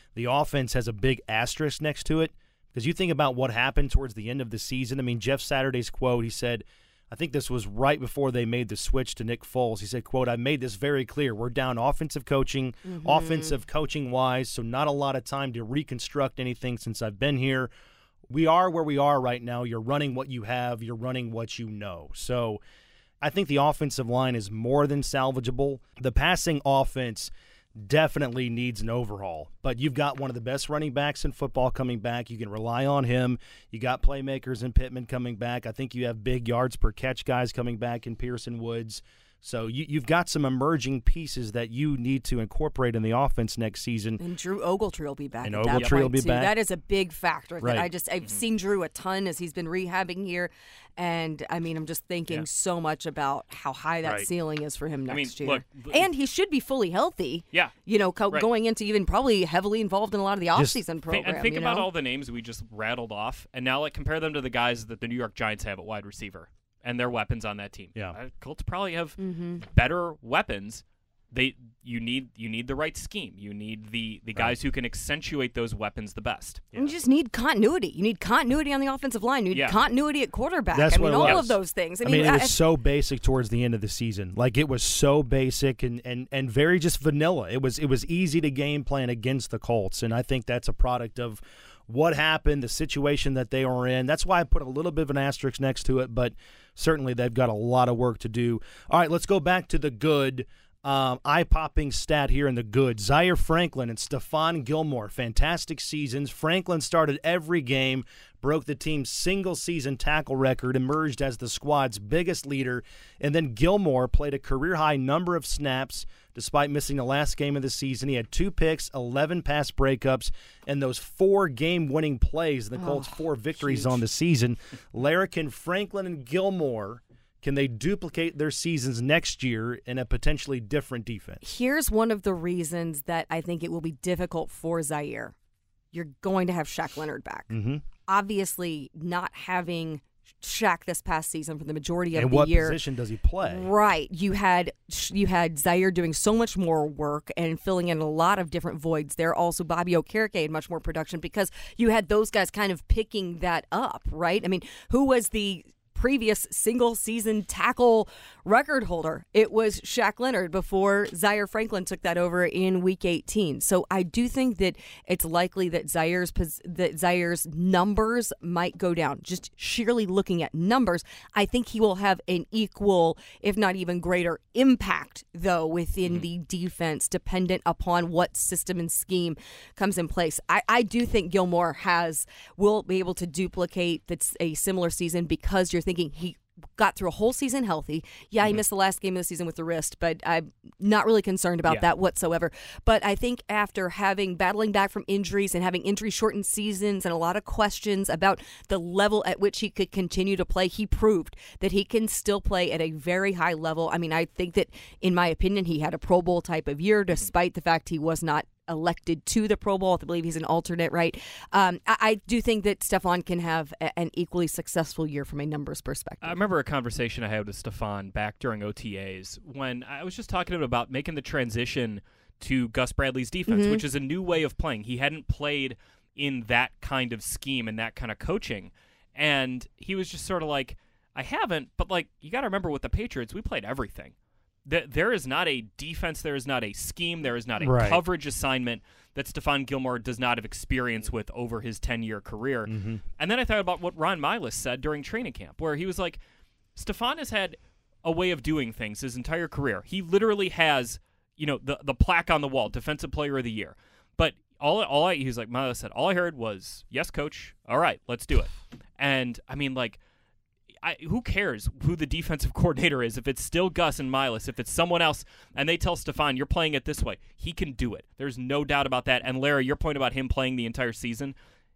the offense has a big asterisk next to it. Because you think about what happened towards the end of the season. I mean, Jeff Saturday's quote, he said, I think this was right before they made the switch to Nick Foles. He said, quote, I made this very clear. We're down offensive coaching, mm-hmm. offensive coaching-wise, so not a lot of time to reconstruct anything since I've been here. We are where we are right now. You're running what you have. You're running what you know. So I think the offensive line is more than salvageable. The passing offense definitely needs an overhaul. But you've got one of the best running backs in football coming back. You can rely on him. You got playmakers in Pittman coming back. I think you have big yards per catch guys coming back in Pearson Woods. So you, you've got some emerging pieces that you need to incorporate in the offense next season. And Drew Ogletree will be back. And at Ogletree that point will be too. back. That is a big factor. Right. That I just I've mm-hmm. seen Drew a ton as he's been rehabbing here, and I mean I'm just thinking yeah. so much about how high that right. ceiling is for him next I mean, year. look, and he should be fully healthy. Yeah, you know, co- right. going into even probably heavily involved in a lot of the Just offseason program. And think you about know? all the names we just rattled off, and now like compare them to the guys that the New York Giants have at wide receiver and their weapons on that team. Yeah, uh, Colts probably have mm-hmm. better weapons. They you need you need the right scheme. You need the, the guys right. who can accentuate those weapons the best. Yeah. You just need continuity. You need continuity on the offensive line. You need yeah. continuity at quarterback. That's I mean, what it all was. of those things. I, I mean, mean, it I, was I, so basic towards the end of the season. Like it was so basic and, and, and very just vanilla. It was it was easy to game plan against the Colts, and I think that's a product of what happened, the situation that they were in. That's why I put a little bit of an asterisk next to it, but certainly they've got a lot of work to do. All right, let's go back to the good. Um, eye-popping stat here in the good. Zaire Franklin and Stephon Gilmore, fantastic seasons. Franklin started every game, broke the team's single-season tackle record, emerged as the squad's biggest leader, and then Gilmore played a career-high number of snaps despite missing the last game of the season. He had two picks, eleven pass breakups, and those four game-winning plays in the Colts' oh, four victories huge. on the season. Larrikin, Franklin, and Gilmore, can they duplicate their seasons next year in a potentially different defense? Here's one of the reasons that I think it will be difficult for Zaire. You're going to have Shaq Leonard back. Mm-hmm. Obviously, not having Shaq this past season for the majority of and the what year. Position does he play? Right. You had you had Zaire doing so much more work and filling in a lot of different voids there. Also, Bobby Okereke had much more production because you had those guys kind of picking that up, right? I mean, who was the previous single-season tackle record holder? It was Shaq Leonard before Zaire Franklin took that over in Week eighteen. So I do think that it's likely that Zaire's that Zaire's numbers might go down. Just sheerly looking at numbers, I think he will have an equal, if not even greater, impact, though, within mm-hmm. the defense, dependent upon what system and scheme comes in place. I, I do think Gilmore has will be able to duplicate that's a similar season because you're thinking he got through a whole season healthy. Yeah, he mm-hmm. missed the last game of the season with the wrist, but I'm not really concerned about yeah. that whatsoever. But I think after having battling back from injuries and having injury-shortened seasons and a lot of questions about the level at which he could continue to play, he proved that he can still play at a very high level. I mean, I think that, in my opinion, he had a Pro Bowl type of year, despite the fact he was not elected to the Pro Bowl. I believe he's an alternate, right? Um, I, I do think that Stephon can have a, an equally successful year from a numbers perspective. I remember a conversation I had with Stephon back during O T As when I was just talking to him about making the transition to Gus Bradley's defense, mm-hmm. which is a new way of playing. He hadn't played in that kind of scheme and that kind of coaching. And he was just sort of like, I haven't, but like, you got to remember with the Patriots, we played everything. There is not a defense, there is not a scheme, there is not a right. coverage assignment that Stephon Gilmore does not have experience with over his ten-year career. Mm-hmm. And then I thought about what Ron Miles said during training camp, where he was like, Stephon has had a way of doing things his entire career. He literally has, you know, the, the plaque on the wall, Defensive Player of the Year. But all, all I, he was like, Miles said, all I heard was, yes, coach, all right, let's do it. And, I mean, like, I, who cares who the defensive coordinator is? If it's still Gus and Miles, if it's someone else, and they tell Stephon, you're playing it this way, he can do it. There's no doubt about that. And Larry, your point about him playing the entire season,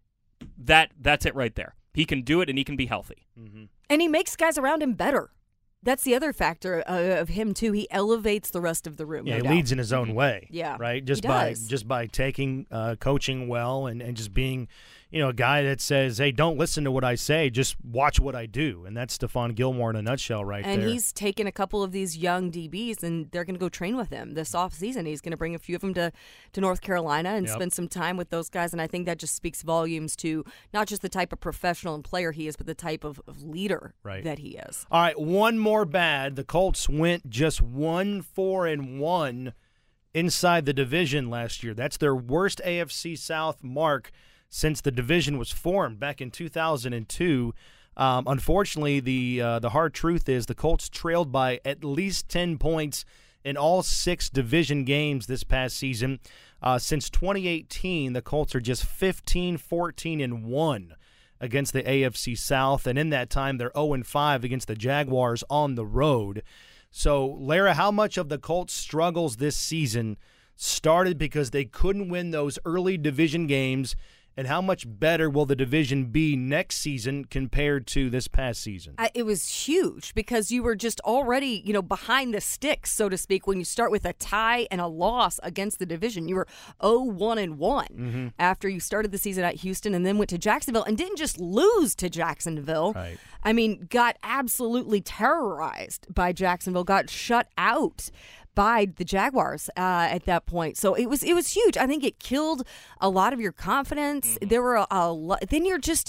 that that's it right there. He can do it, and he can be healthy. Mm-hmm. And he makes guys around him better. That's the other factor uh, of him too. He elevates the rest of the room. Yeah, no he doubt. leads in his own way. Yeah, right. Just he by does. just by taking uh, coaching well and, and just being, you know, a guy that says, hey, don't listen to what I say, just watch what I do. And that's Stephon Gilmore in a nutshell right and there. And he's taken a couple of these young D Bs, and they're going to go train with him this offseason. He's going to bring a few of them to, to North Carolina and yep. spend some time with those guys. And I think that just speaks volumes to not just the type of professional and player he is, but the type of, of leader right. that he is. All right, one more bad. The Colts went just one, four, and one inside the division last year. That's their worst A F C South mark since the division was formed back in two thousand two. Um, unfortunately, the uh, the hard truth is the Colts trailed by at least ten points in all six division games this past season. Uh, since twenty eighteen, the Colts are just fifteen, fourteen, and one against the A F C South, and in that time, they're oh and five against the Jaguars on the road. So, Lara, how much of the Colts' struggles this season started because they couldn't win those early division games, and how much better will the division be next season compared to this past season? I, it was huge because you were just already, you know, behind the sticks, so to speak, when you start with a tie and a loss against the division. You were oh one and one mm-hmm. after you started the season at Houston and then went to Jacksonville and didn't just lose to Jacksonville. Right. I mean, got absolutely terrorized by Jacksonville, got shut out by the Jaguars uh, at that point. So it was it was huge. I think it killed a lot of your confidence. Mm-hmm. There were a, a lot. Then you're just.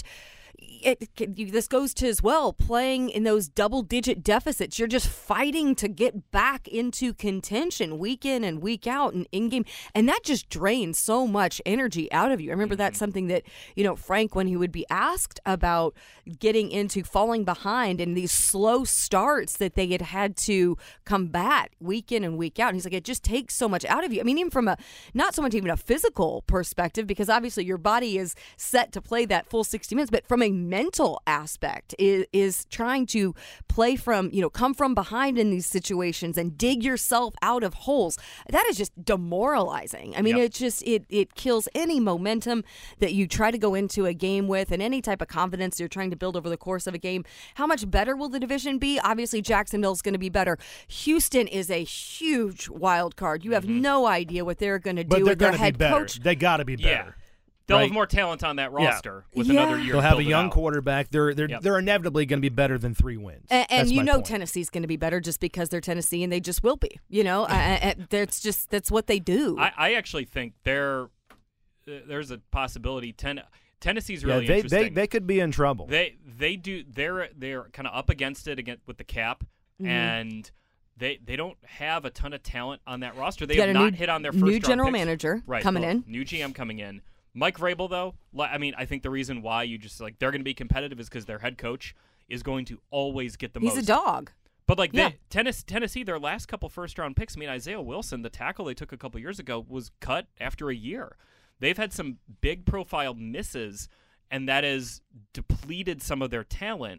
It, it, this goes to as well playing in those double-digit deficits. You're just fighting to get back into contention week in and week out and in-game, and that just drains so much energy out of you. I remember that's something that, you know, Frank, when he would be asked about getting into falling behind and these slow starts that they had had to combat week in and week out, and he's like, it just takes so much out of you. I mean, even from a, not so much even a physical perspective, because obviously your body is set to play that full sixty minutes, but from a mental aspect is, is trying to play from, you know, come from behind in these situations and dig yourself out of holes. That is just demoralizing. I mean, yep. it just, it, it kills any momentum that you try to go into a game with and any type of confidence you're trying to build over the course of a game. How much better will the division be? Obviously, Jacksonville's going to be better. Houston is a huge wild card. You have mm-hmm. no idea what they're going to do with their head coach. They got to be better. Yeah. They'll right? have more talent on that roster yeah. with yeah. another year. They'll have a build it young out. quarterback. They're they're Yep. they're inevitably going to be better than three wins. And, and you know point. Tennessee's going to be better just because they're Tennessee, and they just will be. You know, I, I, that's just that's what they do. I, I actually think there uh, there's a possibility. Ten, Tennessee's really yeah, they, interesting. They they could be in trouble. They they do they're they're kind of up against it again with the cap, mm-hmm. and they they don't have a ton of talent on that roster. They you have got a not new, hit on their first new general picks. manager right, coming well, in, new G M coming in. Mike Vrabel, though, I mean, I think the reason why you just like they're going to be competitive is because their head coach is going to always get the He's most. He's a dog. But like yeah. they, Tennessee, Tennessee, their last couple first round picks. I mean, Isaiah Wilson, the tackle they took a couple years ago, was cut after a year. They've had some big profile misses, and that has depleted some of their talent.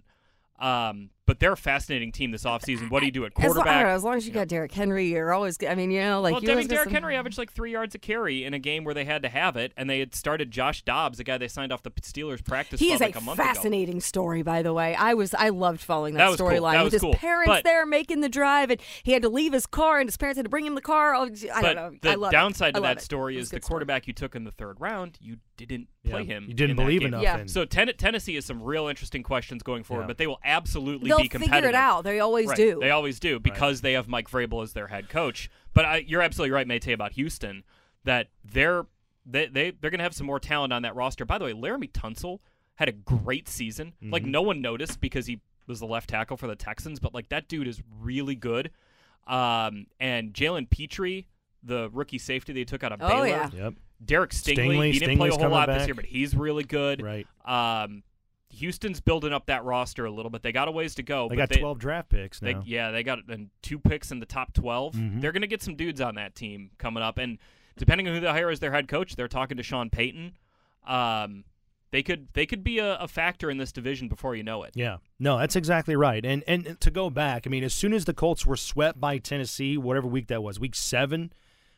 Um, but they're a fascinating team this offseason. What do you do at quarterback? As, I don't know, as long as you got Derrick Henry, you're always. I mean, you know, like. Well, you I mean, Derrick some... Henry averaged like three yards a carry in a game where they had to have it, and they had started Josh Dobbs, the guy they signed off the Steelers practice he squad is like a a month fascinating ago. story, by the way. I was I loved following that, that was storyline cool. with his cool. parents but, there making the drive, and he had to leave his car, and his parents had to bring him the car. Oh, I but don't know. The I love downside it. to that it. story is the story. quarterback you took in the third round, you didn't yeah. play him. You didn't in believe that game. enough yeah. in. So ten- Tennessee has some real interesting questions going forward, Yeah. but they will absolutely They'll be competitive. figure it out. They always right. do. They always do because right. they have Mike Vrabel as their head coach. But I, you're absolutely right, Mate, about Houston, that they're they they they're going to have some more talent on that roster. By the way, Laramie Tunsil had a great season. Mm-hmm. Like no one noticed because he was the left tackle for the Texans, but like that dude is really good. Um, and Jalen Petrie, the rookie safety they took out of oh, Baylor. Yeah. Yep. Derek Stingley, Stingley he didn't Stingley's play a whole lot back. this year, but he's really good. Right. Um, Houston's building up that roster a little bit. They got a ways to go. They but got they, twelve draft picks now. They, yeah, they got and two picks in the top twelve. Mm-hmm. They're going to get some dudes on that team coming up. And depending on who they hire as their head coach, they're talking to Sean Payton. Um, they could they could be a, a factor in this division before you know it. Yeah. No, that's exactly right. And and to go back, I mean, as soon as the Colts were swept by Tennessee, whatever week that was, week seven,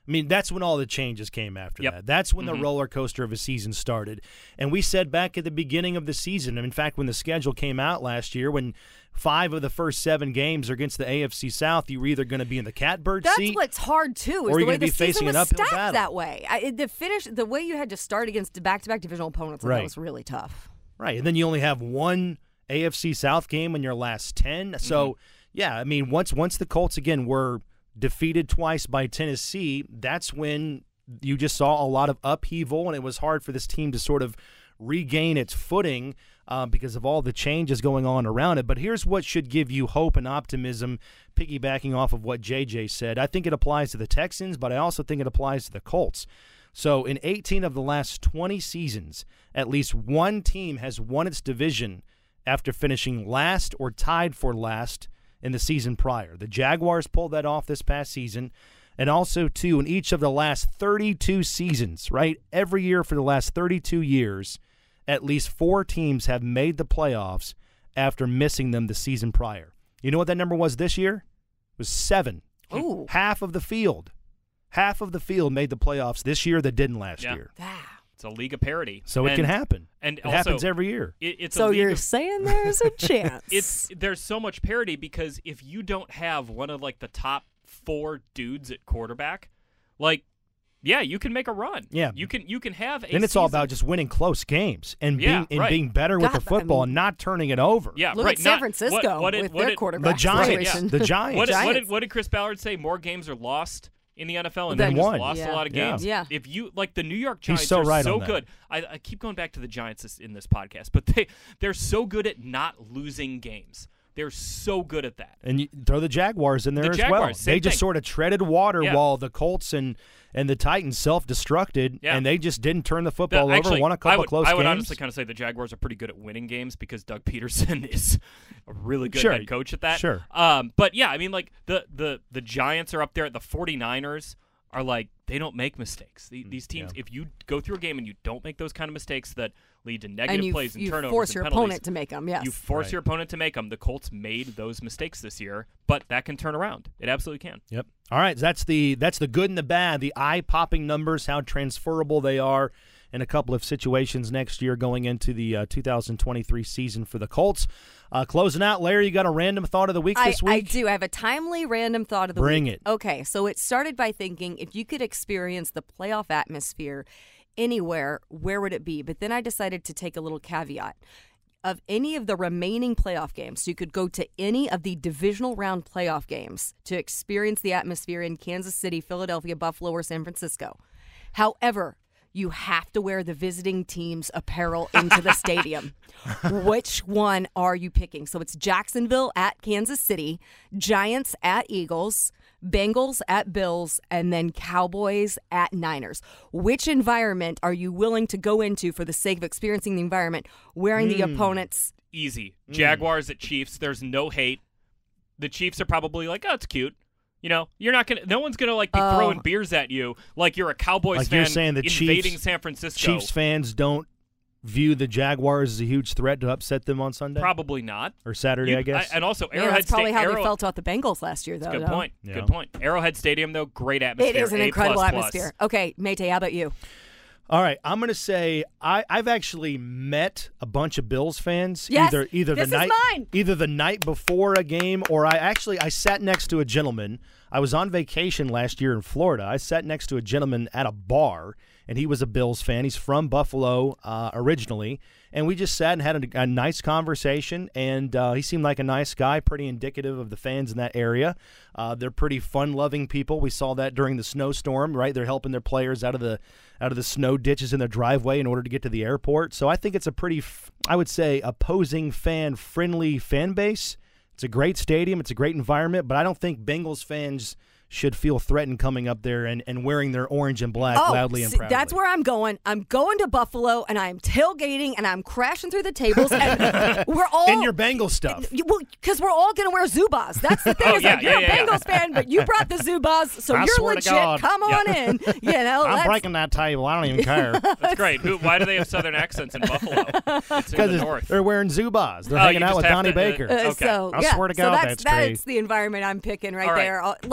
I mean, that's when all the changes came after Yep. that. That's when mm-hmm. the roller coaster of a season started. And we said back at the beginning of the season, in fact, when the schedule came out last year, when five of the first seven games are against the A F C South, you were either going to be in the catbird That's seat. That's what's hard, too, is or the you're way gonna be the season facing was an uphill stacked battle. that way. I, the finish, the way you had to start against back-to-back divisional opponents, I Right. thought was really tough. Right, and then you only have one A F C South game in your last ten. So, Mm-hmm. yeah, I mean, once once the Colts, again, were defeated twice by Tennessee, that's when you just saw a lot of upheaval, and it was hard for this team to sort of regain its footing uh, because of all the changes going on around it. But here's what should give you hope and optimism, piggybacking off of what J J said. I think it applies to the Texans, but I also think it applies to the Colts. So in eighteen of the last twenty seasons, at least one team has won its division after finishing last or tied for last in the season prior. The Jaguars pulled that off this past season. And also, too, in each of the last thirty-two seasons, right, every year for the last thirty-two years, at least four teams have made the playoffs after missing them the season prior. You know what that number was this year? It was seven. Ooh. Half of the field. Half of the field made the playoffs this year that didn't last Yeah. year. Ah. It's a league of parity. So it and, can happen. And it also, happens every year. It, it's So a league you're of, saying there's a chance. it's there's so much parity because if you don't have one of like the top four dudes at quarterback, like, yeah, you can make a run. Yeah. you can you can have. A Then it's all season- about just winning close games and Yeah, being and right. being better with God, the football I mean- and not turning it over. Yeah, Look right. at San not- Francisco what, what did, with what their did, quarterback The Giants. situation. The Giants. What did, what, Giants. did, what did Chris Ballard say? More games are lost in the N F L, and Then they just won. lost Yeah. a lot of Yeah. games. Yeah. If you like the New York Giants, He's so are right so on that. good. I, I keep going back to the Giants this, in this podcast, but they they're so good at not losing games. They're so good at that. And you throw the Jaguars in there The as Jaguars, well. same They just thing. sort of treaded water Yeah. while the Colts and, and the Titans self-destructed, Yeah. and they just didn't turn the The- football actually, over, won a couple I would, close I would games. honestly kind of say the Jaguars are pretty good at winning games because Doug Peterson is a really good Sure. head coach at that. Sure. Um, but yeah, I mean, like the, the, the Giants are up there. The 49ers are like, they don't make mistakes. The, these teams, yeah. if you go through a game and you don't make those kind of mistakes that lead to negative and you, plays and you turnovers force and your penalties, opponent to make them, yes. you force Right. your opponent to make them. The Colts made those mistakes this year, but that can turn around. It absolutely can. Yep. All right, that's the that's the good and the bad, the eye-popping numbers, how transferable they are in a couple of situations next year going into the uh, two thousand twenty-three season for the Colts. Uh, closing out, Larry, you got a random thought of the week I, this week? I do. I have a timely random thought of the Bring week. it. Okay, so it started by thinking if you could experience the playoff atmosphere anywhere, where would it be? But then I decided to take a little caveat. Of any of the remaining playoff games, so you could go to any of the divisional round playoff games to experience the atmosphere in Kansas City, Philadelphia, Buffalo, or San Francisco. However, you have to wear the visiting team's apparel into the stadium. Which one are you picking? So it's Jacksonville at Kansas City, Giants at Eagles, Bengals at Bills, and then Cowboys at Niners. Which environment are you willing to go into for the sake of experiencing the environment, wearing the opponent's? Easy. Jaguars at Chiefs. There's no hate. The Chiefs are probably like, oh, it's cute. You know, you're not gonna. No one's gonna like be Oh. throwing beers at you like you're a Cowboys Like fan you're saying the invading Chiefs- San Francisco. Chiefs fans don't view the Jaguars as a huge threat to upset them on Sunday? Probably not. Or Saturday, You- I guess. and also, Yeah, Arrowhead that's probably Sta- how Arrow- they felt about the Bengals last year, though. Good no? point. Yeah. Good point. Arrowhead Stadium, though, great atmosphere. It is an A incredible plus plus. atmosphere. Okay, Mayte, how about you? All right, I'm going to say I, I've actually met a bunch of Bills fans. Yes, either either this the is night mine. either the night before a game, or I actually I sat next to a gentleman. I was on vacation last year in Florida. I sat next to a gentleman at a bar, and he was a Bills fan. He's from Buffalo uh, originally, and we just sat and had a, a nice conversation. And uh, he seemed like a nice guy, pretty indicative of the fans in that area. Uh, they're pretty fun-loving people. We saw that during the snowstorm, right? They're helping their players out of the out of the snow ditches in their driveway in order to get to the airport. So I think it's a pretty, f- I would say, opposing fan-friendly fan base. It's a great stadium. It's a great environment, but I don't think Bengals fans should feel threatened coming up there and, and wearing their orange and black Oh, loudly and see, proudly. that's where I'm going. I'm going to Buffalo, and I'm tailgating, and I'm crashing through the tables, and we're all in your Bengals stuff. because we're all going to wear Zubaz. That's the thing. Oh, is yeah, like, yeah, you're yeah, a yeah. Bengals fan, but you brought the Zubaz, so I you're swear to legit. God. Come on in. You know, I'm let's- breaking that table. I don't even care. That's great. Who, why do they have Southern accents in Buffalo? It's in the Because north. they're wearing Zubaz. They're Oh, hanging you out just with have Donnie to, uh, Baker. Uh, Okay. So I yeah, swear to so God, that's that's great. that's the environment I'm picking right, All right. there. Uh, Like also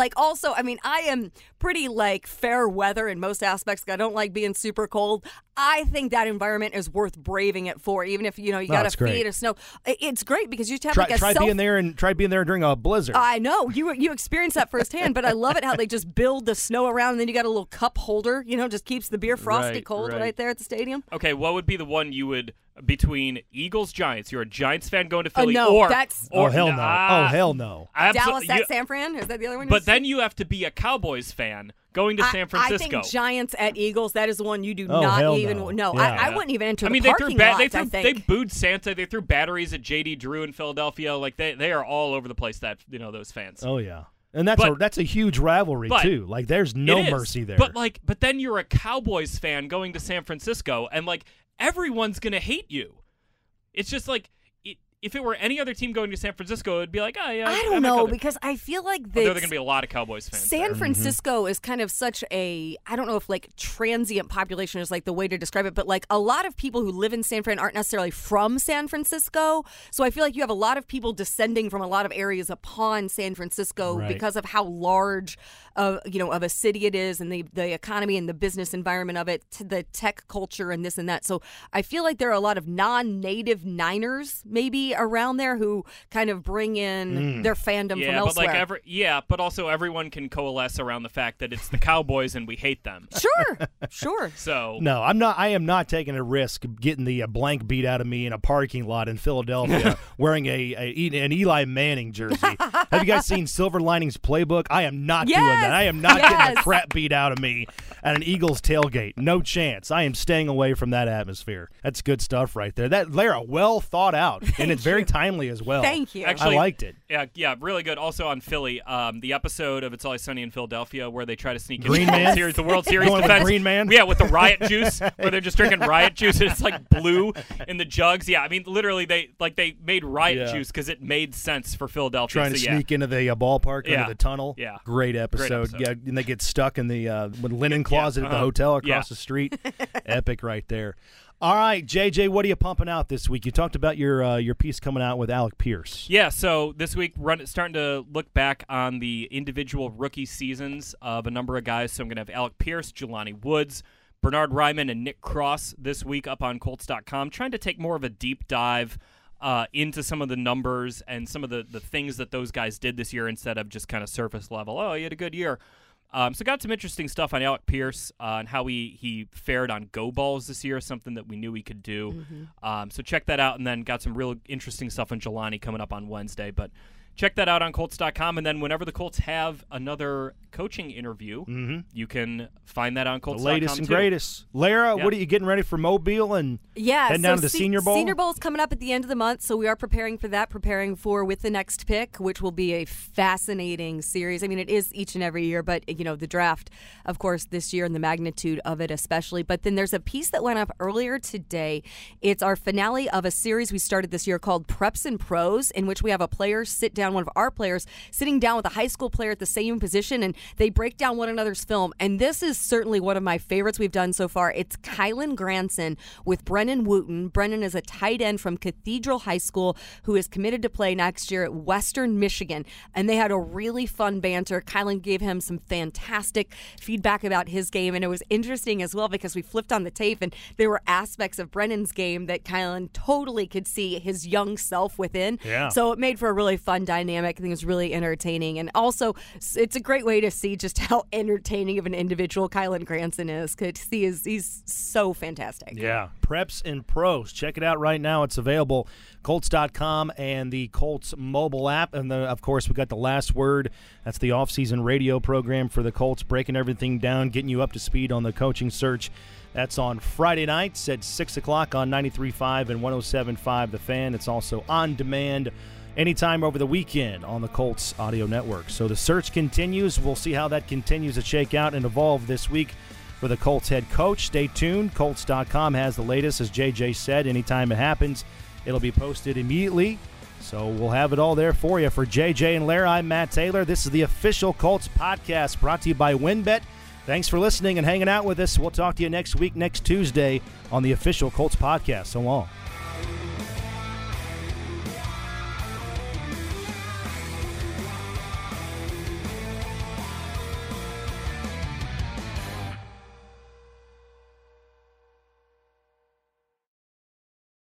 also, I mean, I am pretty like fair weather in most aspects. I don't like being super cold. I think that environment is worth braving it for, even if you know you got a feet of snow. It's great because you have try, like a try self- being there and try being there during a blizzard. I know you you experienced that firsthand, but I love it how they just build the snow around, and then you got a little cup holder. You know, just keeps the beer frosty right, cold right. right there at the stadium. Okay, what would be the one you would between Eagles Giants? You're a Giants fan going to Philly, uh, no, or that's oh or, hell no! Nah, oh hell no! Dallas at you, San Fran. Is that the other one? But then you have to be a Cowboys fan going to I, San Francisco. I think Giants at Eagles. That is the one you do oh, not hell even. No, no yeah. I, I wouldn't even enter I the mean, they parking threw ba- lots. they threw I think. they booed Santa. They threw batteries at J D Drew in Philadelphia. Like they they are all over the place. That you know those fans. Oh yeah. And that's But- a that's a huge rivalry but too. Like there's no It is. mercy there. But like, but then you're a Cowboys fan going to San Francisco, and like everyone's gonna hate you. It's just like it, if it were any other team going to San Francisco, it'd be like, oh yeah. I I'm don't not know gonna- because I feel like Oh, there are that going to be a lot of Cowboys fans. San there. Francisco is kind of such a, I don't know if like transient population is like the way to describe it, but like a lot of people who live in San Fran aren't necessarily from San Francisco. So I feel like you have a lot of people descending from a lot of areas upon San Francisco Right. because of how large of, you know, of a city it is and the, the economy and the business environment of it, to the tech culture and this and that. So I feel like there are a lot of non-native Niners maybe around there who kind of bring in their fandom Yeah, from but elsewhere. like every yeah, but also everyone can coalesce around the fact that it's the Cowboys and we hate them. Sure, sure. So no, I'm not. I am not taking a risk of getting the uh, blank beat out of me in a parking lot in Philadelphia wearing a, a an Eli Manning jersey. Have you guys seen Silver Linings Playbook? I am not Yes! doing that. I am not Yes! getting the crap beat out of me at an Eagles tailgate. No chance. I am staying away from that atmosphere. That's good stuff right there. That they're well thought out, and it's very timely as well. Thank you. Actually, I liked it. Yeah, yeah, really good. Also on Philly, um, the episode of It's Always Sunny in Philadelphia where they try to sneak in Green the World Man? Series, the World Series Going with defense. Green Man? Yeah, with the riot juice, where they're just drinking riot juice and it's like blue in the jugs. Yeah, I mean, literally, they like they made riot Yeah. juice because it made sense for Philadelphia. Trying to so, yeah. sneak into the uh, ballpark Yeah. under the tunnel. Yeah. Great episode. Great episode. Yeah, and they get stuck in the uh, linen closet at the uh-huh. hotel across Yeah. the street. Epic right there. All right, J J, what are you pumping out this week? You talked about your uh, your piece coming out with Alec Pierce. Yeah, so this week run starting to look back on the individual rookie seasons of a number of guys. So I'm going to have Alec Pierce, Jelani Woods, Bernard Ryman, and Nick Cross this week up on Colts dot com, trying to take more of a deep dive uh, into some of the numbers and some of the, the things that those guys did this year instead of just kind of surface level. Oh, you had a good year. Um, so got some interesting stuff on Alec Pierce uh, and how he, he fared on go balls this year, something that we knew he could do. Mm-hmm. Um, so check that out, and then got some real interesting stuff on Jelani coming up on Wednesday. But check that out on Colts dot com, and then whenever the Colts have another coaching interview, Mm-hmm. you can find that on The Colts dot com latest and too. greatest. Lara, Yeah. what are you getting ready for Mobile and Yeah, heading so down to the Se- Senior Bowl? Senior Bowl is coming up at the end of the month, so we are preparing for that, preparing for With the Next Pick, which will be a fascinating series. I mean, it is each and every year, but, you know, the draft, of course, this year and the magnitude of it especially. But then there's a piece that went up earlier today. It's our finale of a series we started this year called Preps and Pros, in which we have a player sit down, one of our players, sitting down with a high school player at the same position, and they break down one another's film. And this is certainly one of my favorites we've done so far. It's Kylan Granson with Brennan Wooten. Brennan is a tight end from Cathedral High School who is committed to play next year at Western Michigan. And they had a really fun banter. Kylan gave him some fantastic feedback about his game. And it was interesting as well because we flipped on the tape and there were aspects of Brennan's game that Kylan totally could see his young self within. Yeah. So it made for a really fun dynamic. I think it was really entertaining. And also, it's a great way to see just how entertaining of an individual Kylan Granson is. Because he is, he's so fantastic. Yeah, Preps and Pros. Check it out right now. It's available Colts dot com and the Colts mobile app. And, the, of course, we got The Last Word. That's the off-season radio program for the Colts, breaking everything down, getting you up to speed on the coaching search. That's on Friday nights at six o'clock on ninety-three point five and one oh seven point five The Fan. It's also on demand anytime over the weekend on the Colts Audio Network. So the search continues. We'll see how that continues to shake out and evolve this week for the Colts head coach. Stay tuned. Colts dot com has the latest, as J J said. Anytime it happens, it'll be posted immediately. So we'll have it all there for you. For J J and Lair, I'm Matt Taylor. This is the official Colts podcast brought to you by WynnBET. Thanks for listening and hanging out with us. We'll talk to you next week, next Tuesday, on the official Colts podcast. So long.